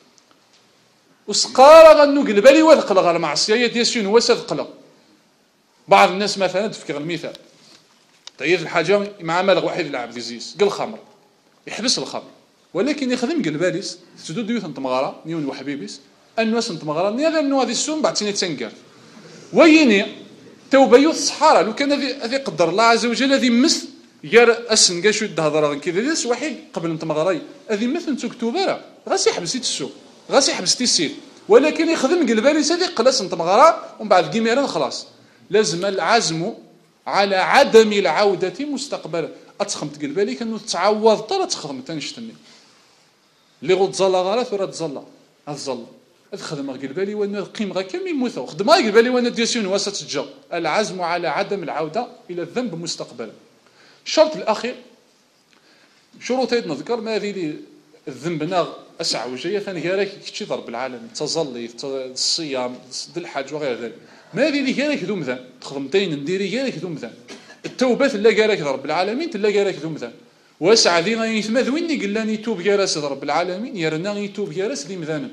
وسقارا غنو قلبالي وثقل غير المعصية ديال هو سثقله. بعض الناس مثلا تفكر المثال تعيد الحاجه مع مالغ واحد يلعب ديزيس قال الخمر يحبس الخمر ولكن يخدم قلباليس تدود ديوث نتمغارا نيون وحبيبيس انواس نتمغارا نيا لانه هذه السون بعد تيني تنقر ويني توبه يوث الصحارى لو كان هذه قدر الله عز وجل هذه مثل يار اسن كاع شو تهضر كذا ديس واحد قبل نتمغراي هذه مثل نتكتوبه راه غاسي يحبس السوق غاسي يحبس تيسير ولكن يخدم قلباليس هذه قلاس نتمغارا ومن بعد كيميران خلاص. لازم العزم على عدم العودة مستقبلا. أتخم تقل بالك أنه تعوض طرا تخدم تنشتني اللي غو تزلا غارث ورا تزلا الزلا أتخدم قل بالي وأنه القيم غا كم يموتوا خدم قل بالي وأنه ديسيون واسة تجا. العزم على عدم العودة إلى الذنب مستقبلا. الشرط الأخير شروط نذكر ما هذه الذنب ناغ أسعى وجاية ثاني غيرك كتشي ضرب العالم تظلي الصيام ذي الحج وغير ذلك ما هذه اللي كارك ذو مثلا تخدمتين نديري كارك ذو مثلا التوبة لا كارك رب العالمين تلا كارك ذو مثلا واسع ذي غادي يتماذ وين قال لاني توب كارس رب العالمين يرنا يتوب كارس ذي مثلا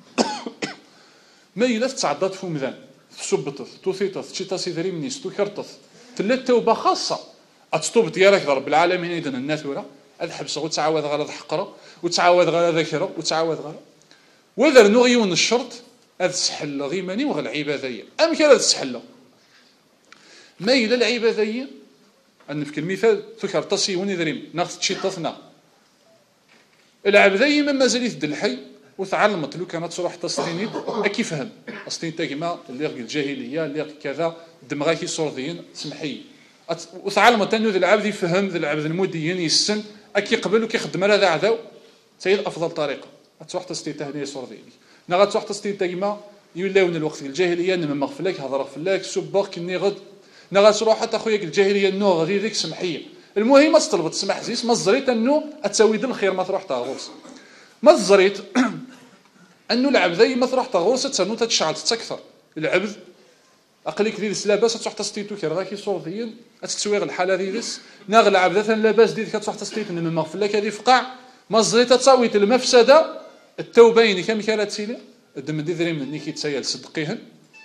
ما إلا تعضات فو مثلا تسبطث توثيطث تشي تاسي ذري منيس توكرطث تلا التوبة خاصة أتطوب ديالك رب العالمين إذن الناس ولا أذحبس وتعاود غير ذحقرة وتعاود غير ذاكرة وتعاود غير وإذا نغيون الشرط هذا تسحل غيماني وغا العبادية أم كان هذا تسحل ما إلى العبادية أن في المثال ذكر تصي ونذريم ناخذ شي طثنا العبادية ما مازال يدل الحي وتعلمت لو كانت تروح تصرينيد أكي فهم أصلين تاكما اللي غير الجاهلية اللي غير كذا دمغاكي صورذيين سمحي وتعلمت أنه ذي العبد يفهم ذي العبد المدين يسن أكي قبل وكيخدم هذا عداو سيد أفضل طريقة تروح تصلي تهنية صورذيين نغا تروح تصلي تاكما يولاون الوقت الجاهليه نما مغفلاك هضر فلاك سباق كني غد نغا تروح حتى خويا الجاهليه نو غادي ديك سمحيه المهم ما تطلب تسمح زيس ما زريت انه اتساوي الخير ما تروح تغوص ما زريت انه العبد ما تروح تغوص تسنو تتشعل تكثر العبد اقليك ديال لاباس تروح تستيتو كي راكي صورذيين تتسويغ الحاله ديالس ناغ العبد لاباس ديك تروح تستيت نما مغفلاك هذه فقع ما زريت تساوي المفسده التوبين كم كانت سيلي الدم دي ذري من النيكي تسيل صدقيهن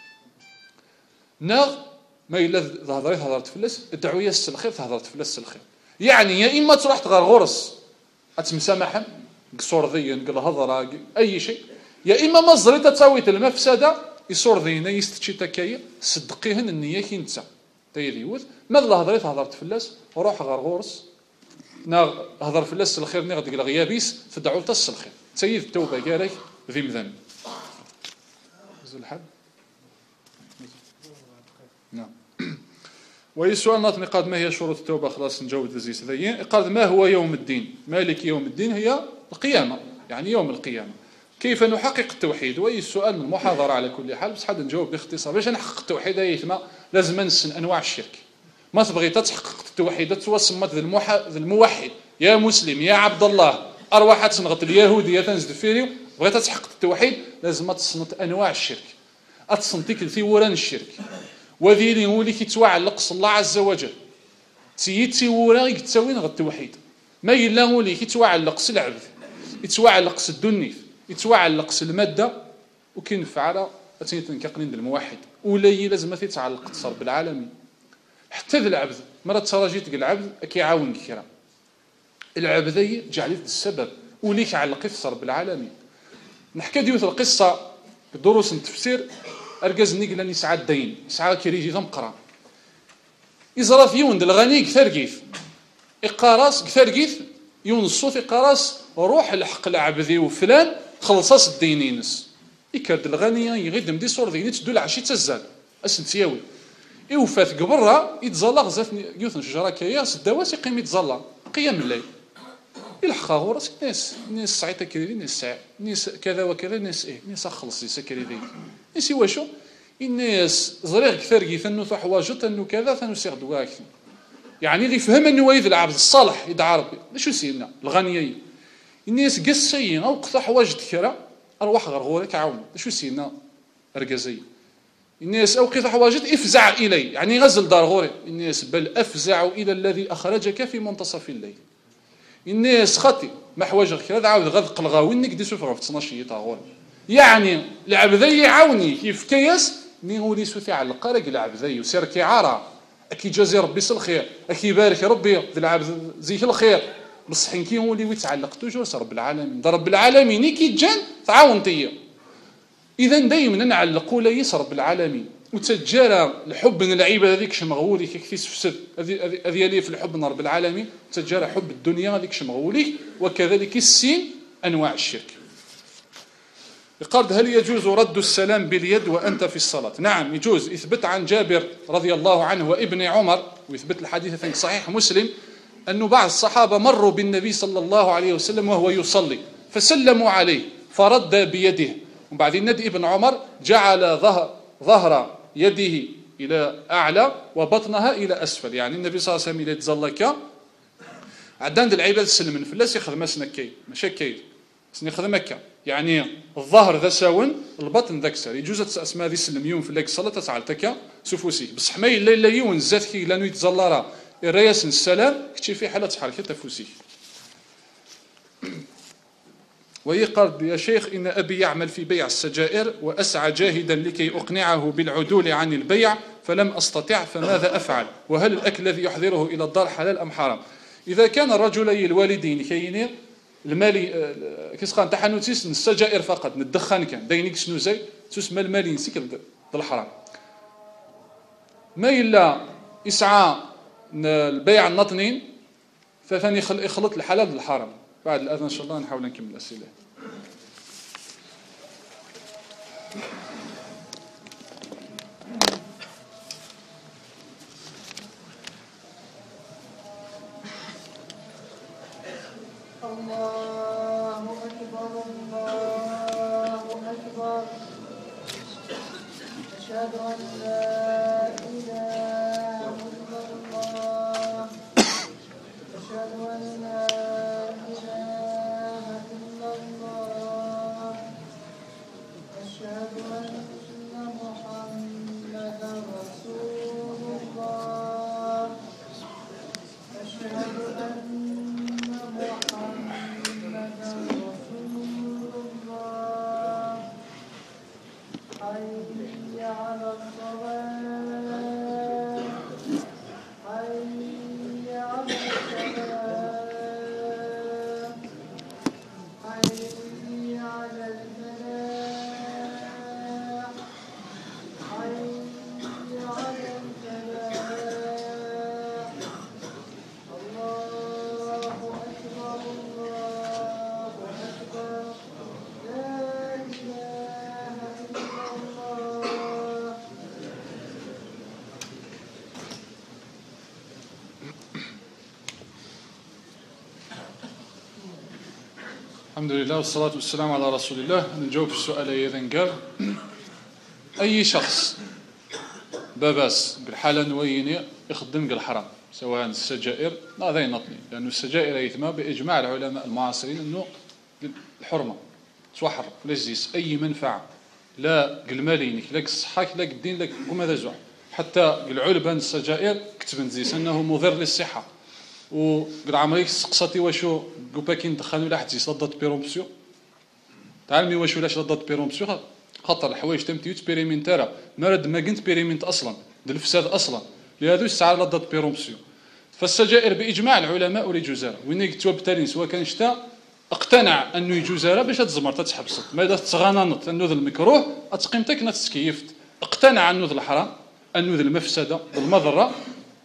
ناغ ما إلا هضرت فلس الدعوية السلخير هضرت فلس الخير يعني يا إما تروح تغرغرس أتمسامحا قصور ذي نقل هضرة أي شيء يا إما ما زريت تساويت المفسدة يصور ذينا يستشي تكاية صدقيهن النية كي نتسا تيذيوث ما ذا هضرت فلس وروح غرغرس ناغ هضر فلس الخير نغد قل غيابيس تدعو تس الخير تسيد التوبة جارك ذي مذنب الحد نعم. والسؤال ناطني قال ما هي شروط التوبة خلاص نجاوب دزيس ذيين قال ما هو يوم الدين مالك يوم الدين هي القيامة يعني يوم القيامة كيف نحقق التوحيد وهي السؤال من المحاضرة على كل حال بس حد نجاوب باختصار باش نحقق التوحيد يتما لازم نسن أنواع الشرك ما تبغي تحقق التوحيد توسمت الموحد يا مسلم يا عبد الله أرواح تنغط اليهودية تنزل فيريو بغيت تحقق التوحيد لازم تصنت انواع الشرك اتصنتيك ثوران الشرك وذي هو اللي كيتوعلق الله عز وجل تيتي ورا يتساوي غير التوحيد ما الا هو اللي كيتوعلق العبد يتوعلق الدنيا يتوعلق الماده وكينفع على تنكقنين الموحد ولا لازم تتعلق تصرب العالمين حتى ذا العبد مرة تراجيت العبد كيعاون كيرا العبدي جعلت السبب وليك علق الصرب العالمين نحكي ديوث القصة دروس التفسير أرجزني قال نسعى الدين سعى كيريجي ذم قرا إزراف يون الغني كثرقيث إقاراس كثرقيث يون الصوت إقاراس روح الحق العبدي وفلان خلصاس الدينينس يكرد الغنية يغيد مدي صور ذيني تدول عشي تزال أسنتياوي إوفات قبرة يتزلق غزات يوثن شجرة كياس الدواس يقيم يتزلق قيام الليل يلحقها هو راسك ناس ساعتها كريدين ناس ساعة ناس كذا وكذا ناس ناس أخلص ناس كريدين ناس واشو الناس زريغ كثر كي ثنو حواجط انه كذا ثنو سيغ دواك يعني اللي يفهم انه ويذ العبد الصالح يدعى ربي شو سينا الغنيين الناس قصيين او قطع حواجط كرا ارواح غرغورك عاون شو سينا رقزي الناس او قطع حواجط افزع الي يعني غزل دار غوري الناس بل افزع الى الذي اخرجك في منتصف الليل الناس خطي ما حواجك كذا عاود غذق الغاوي انك دي سوف في 12 يطاغور يعني العبدي يعاوني كيف كيس نيغولي سوثي على القارق العبدي وسير كي عارة اكي جازي ربي الخير اكي يبارك ربي ذي العبد زيك الخير بصح كي هو اللي يتعلق توجور رب العالمين ده رب العالمين كي تجان تعاون تيا اذا دائما نعلقوا ليس رب العالمين وتجارى الحب من العيبه هذيك شمغولي كيف تفسد هذه اللي في الحب من رب العالمين تجارى حب الدنيا هذيك شمغولي وكذلك السين انواع الشرك. قال هل يجوز رد السلام باليد وأنت في الصلاة؟ نعم يجوز. يثبت عن جابر رضي الله عنه وابن عمر ويثبت الحديث في صحيح مسلم أنه بعض الصحابة مروا بالنبي صلى الله عليه وسلم وهو يصلي فسلموا عليه فرد بيده وبعدين ندي ابن عمر جعل ظهر يده إلى أعلى وبطنها إلى أسفل يعني النبي صلى الله عليه وسلم يتزلك عدان العباد سلم فلاس يخدم سنكي ماشي كيد سنخدم مكة يعني الظهر ذا ساون البطن ذاك سار يجوز اسماء ذي سلميون في لك صلاه تسعلتك سفوسي بصح ما الا الا يون زات كي لانو يتزلرا الرياس السلام كتشي في حاله حركه تفوسي. ويقال يا شيخ ان ابي يعمل في بيع السجائر واسعى جاهدا لكي اقنعه بالعدول عن البيع فلم استطع فماذا افعل؟ وهل الاكل الذي يحضره الى الدار حلال ام حرام؟ اذا كان الرجلين الوالدين كاينين المالي كيسقان تحنوتيس السجائر فقط ندخن كان داينيك شنو زي تسمى المالي نسيك الحرام ما إلا يسعى البيع النطنين فثاني يخلط الحلال بالحرام. بعد الأذان إن شاء الله نحاول نكمل الأسئلة. الله أكبر الله أكبر أشهد أن لا إله إلا الله أشهد أن لا إله إلا الله أشهد أن محمدا رسول الله أشهد أن حي على الصلاة حي على الصلاة حي على الفلاح حي على الفلاح الله أكبر الله أكبر لا إله إلا الله. الحمد لله والصلاة والسلام على رسول الله. نجاوب في السؤال إذن قال أي شخص باباس بالحالة نويني يخدم الحرام سواء السجائر لا ذي نطني لأنه السجائر يتم بإجماع العلماء المعاصرين أنه الحرمة توحر لجزيس أي منفعة لا قلمالينك لا الصحاك لا الدين لا قم هذا زوع حتى العلبان السجائر كتبن زيس أنه مضر للصحة وقل عمريك سقسطي وشو قوباكين دخلوا لا حتى صدت بيرومبسيو تعلمي وشو لاش صدت بيرومبسيو خطر الحوايج تمتي تبيريمنتارا مرد ما كنت بيريمنت اصلا ديال الفساد اصلا لهذا الساعه لا ضد بيرومبسيو. فالسجائر باجماع العلماء ولجزاره وين يكتب بالتالي سواء كان شتا اقتنع انه يجوزاره باش تزمر تتحبسط ما اذا تغننط انه ذا المكروه اتقيمتك نتسكيفت اقتنع انه ذا الحرام انه ذا المفسده المضره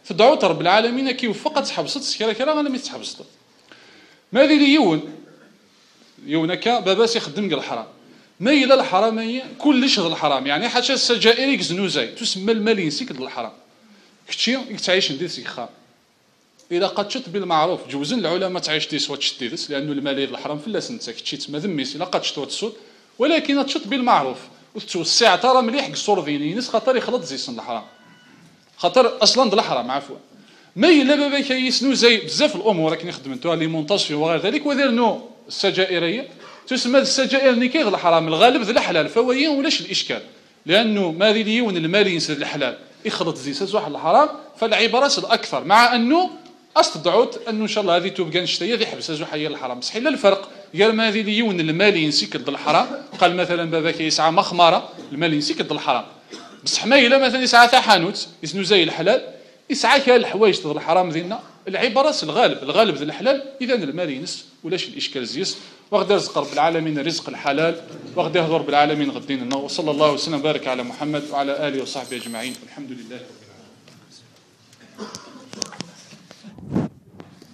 فدعوت رب العالمين كيوفق تحبسط سكرا كرا غانا مي تحبسط ما ذي ليون يونك باباس يخدم قال الحرام ما إلى الحرامية كلش هذا الحرام يعني حتى السجائر يكزنوزاي تسمى المال ينسيك الحرام كتشي يتعيش ندير سيخا إذا قتشت بالمعروف جوزن العلماء تعيش تيس وتشتيدس لأنه المال الحرام فلاس انت كتشي تما ذميس إلا قتشت وتسود ولكن تشط بالمعروف وتوسع ترى مليح قصور ذيني نس خاطر يخلط زيسن الحرام خاطر أصلا الحرام عفوا ما إلا بابا كيسنو زي بزاف الأمور لكن يخدمتوها لي مونطاسيون وغير ذلك وديرنو السجائرية تسمى السجائر نكيغ الحرام الغالب ذي الحلال فوين ولاش الإشكال لأنه ما ذي ليون المال ينسد الحلال يخلط زيسات واحد الحرام فالعبارات الأكثر مع أنه أستدعوت أنه إن شاء الله هذه توبقى نشتية ذي حبس زو حيا الحرام بس حلا الفرق قال ما ذي ليون المال ينسيك الحرام قال مثلا بابا كيسعى مخمرة المال ينسيك الحرام بصح ما إلا مثلا يسعى حانوت يسنو زي الحلال يسعى كالحوايج تضل الحرام ذينا العبارات الغالب ذي الحلال إذا المال ينس ولاش الإشكال زيس وغدا رزق رب العالمين رزق الحلال وغدا يهضر رب العالمين غدين وصلى الله وسلم وبارك على محمد وعلى آله وصحبه أجمعين والحمد لله رب العالمين.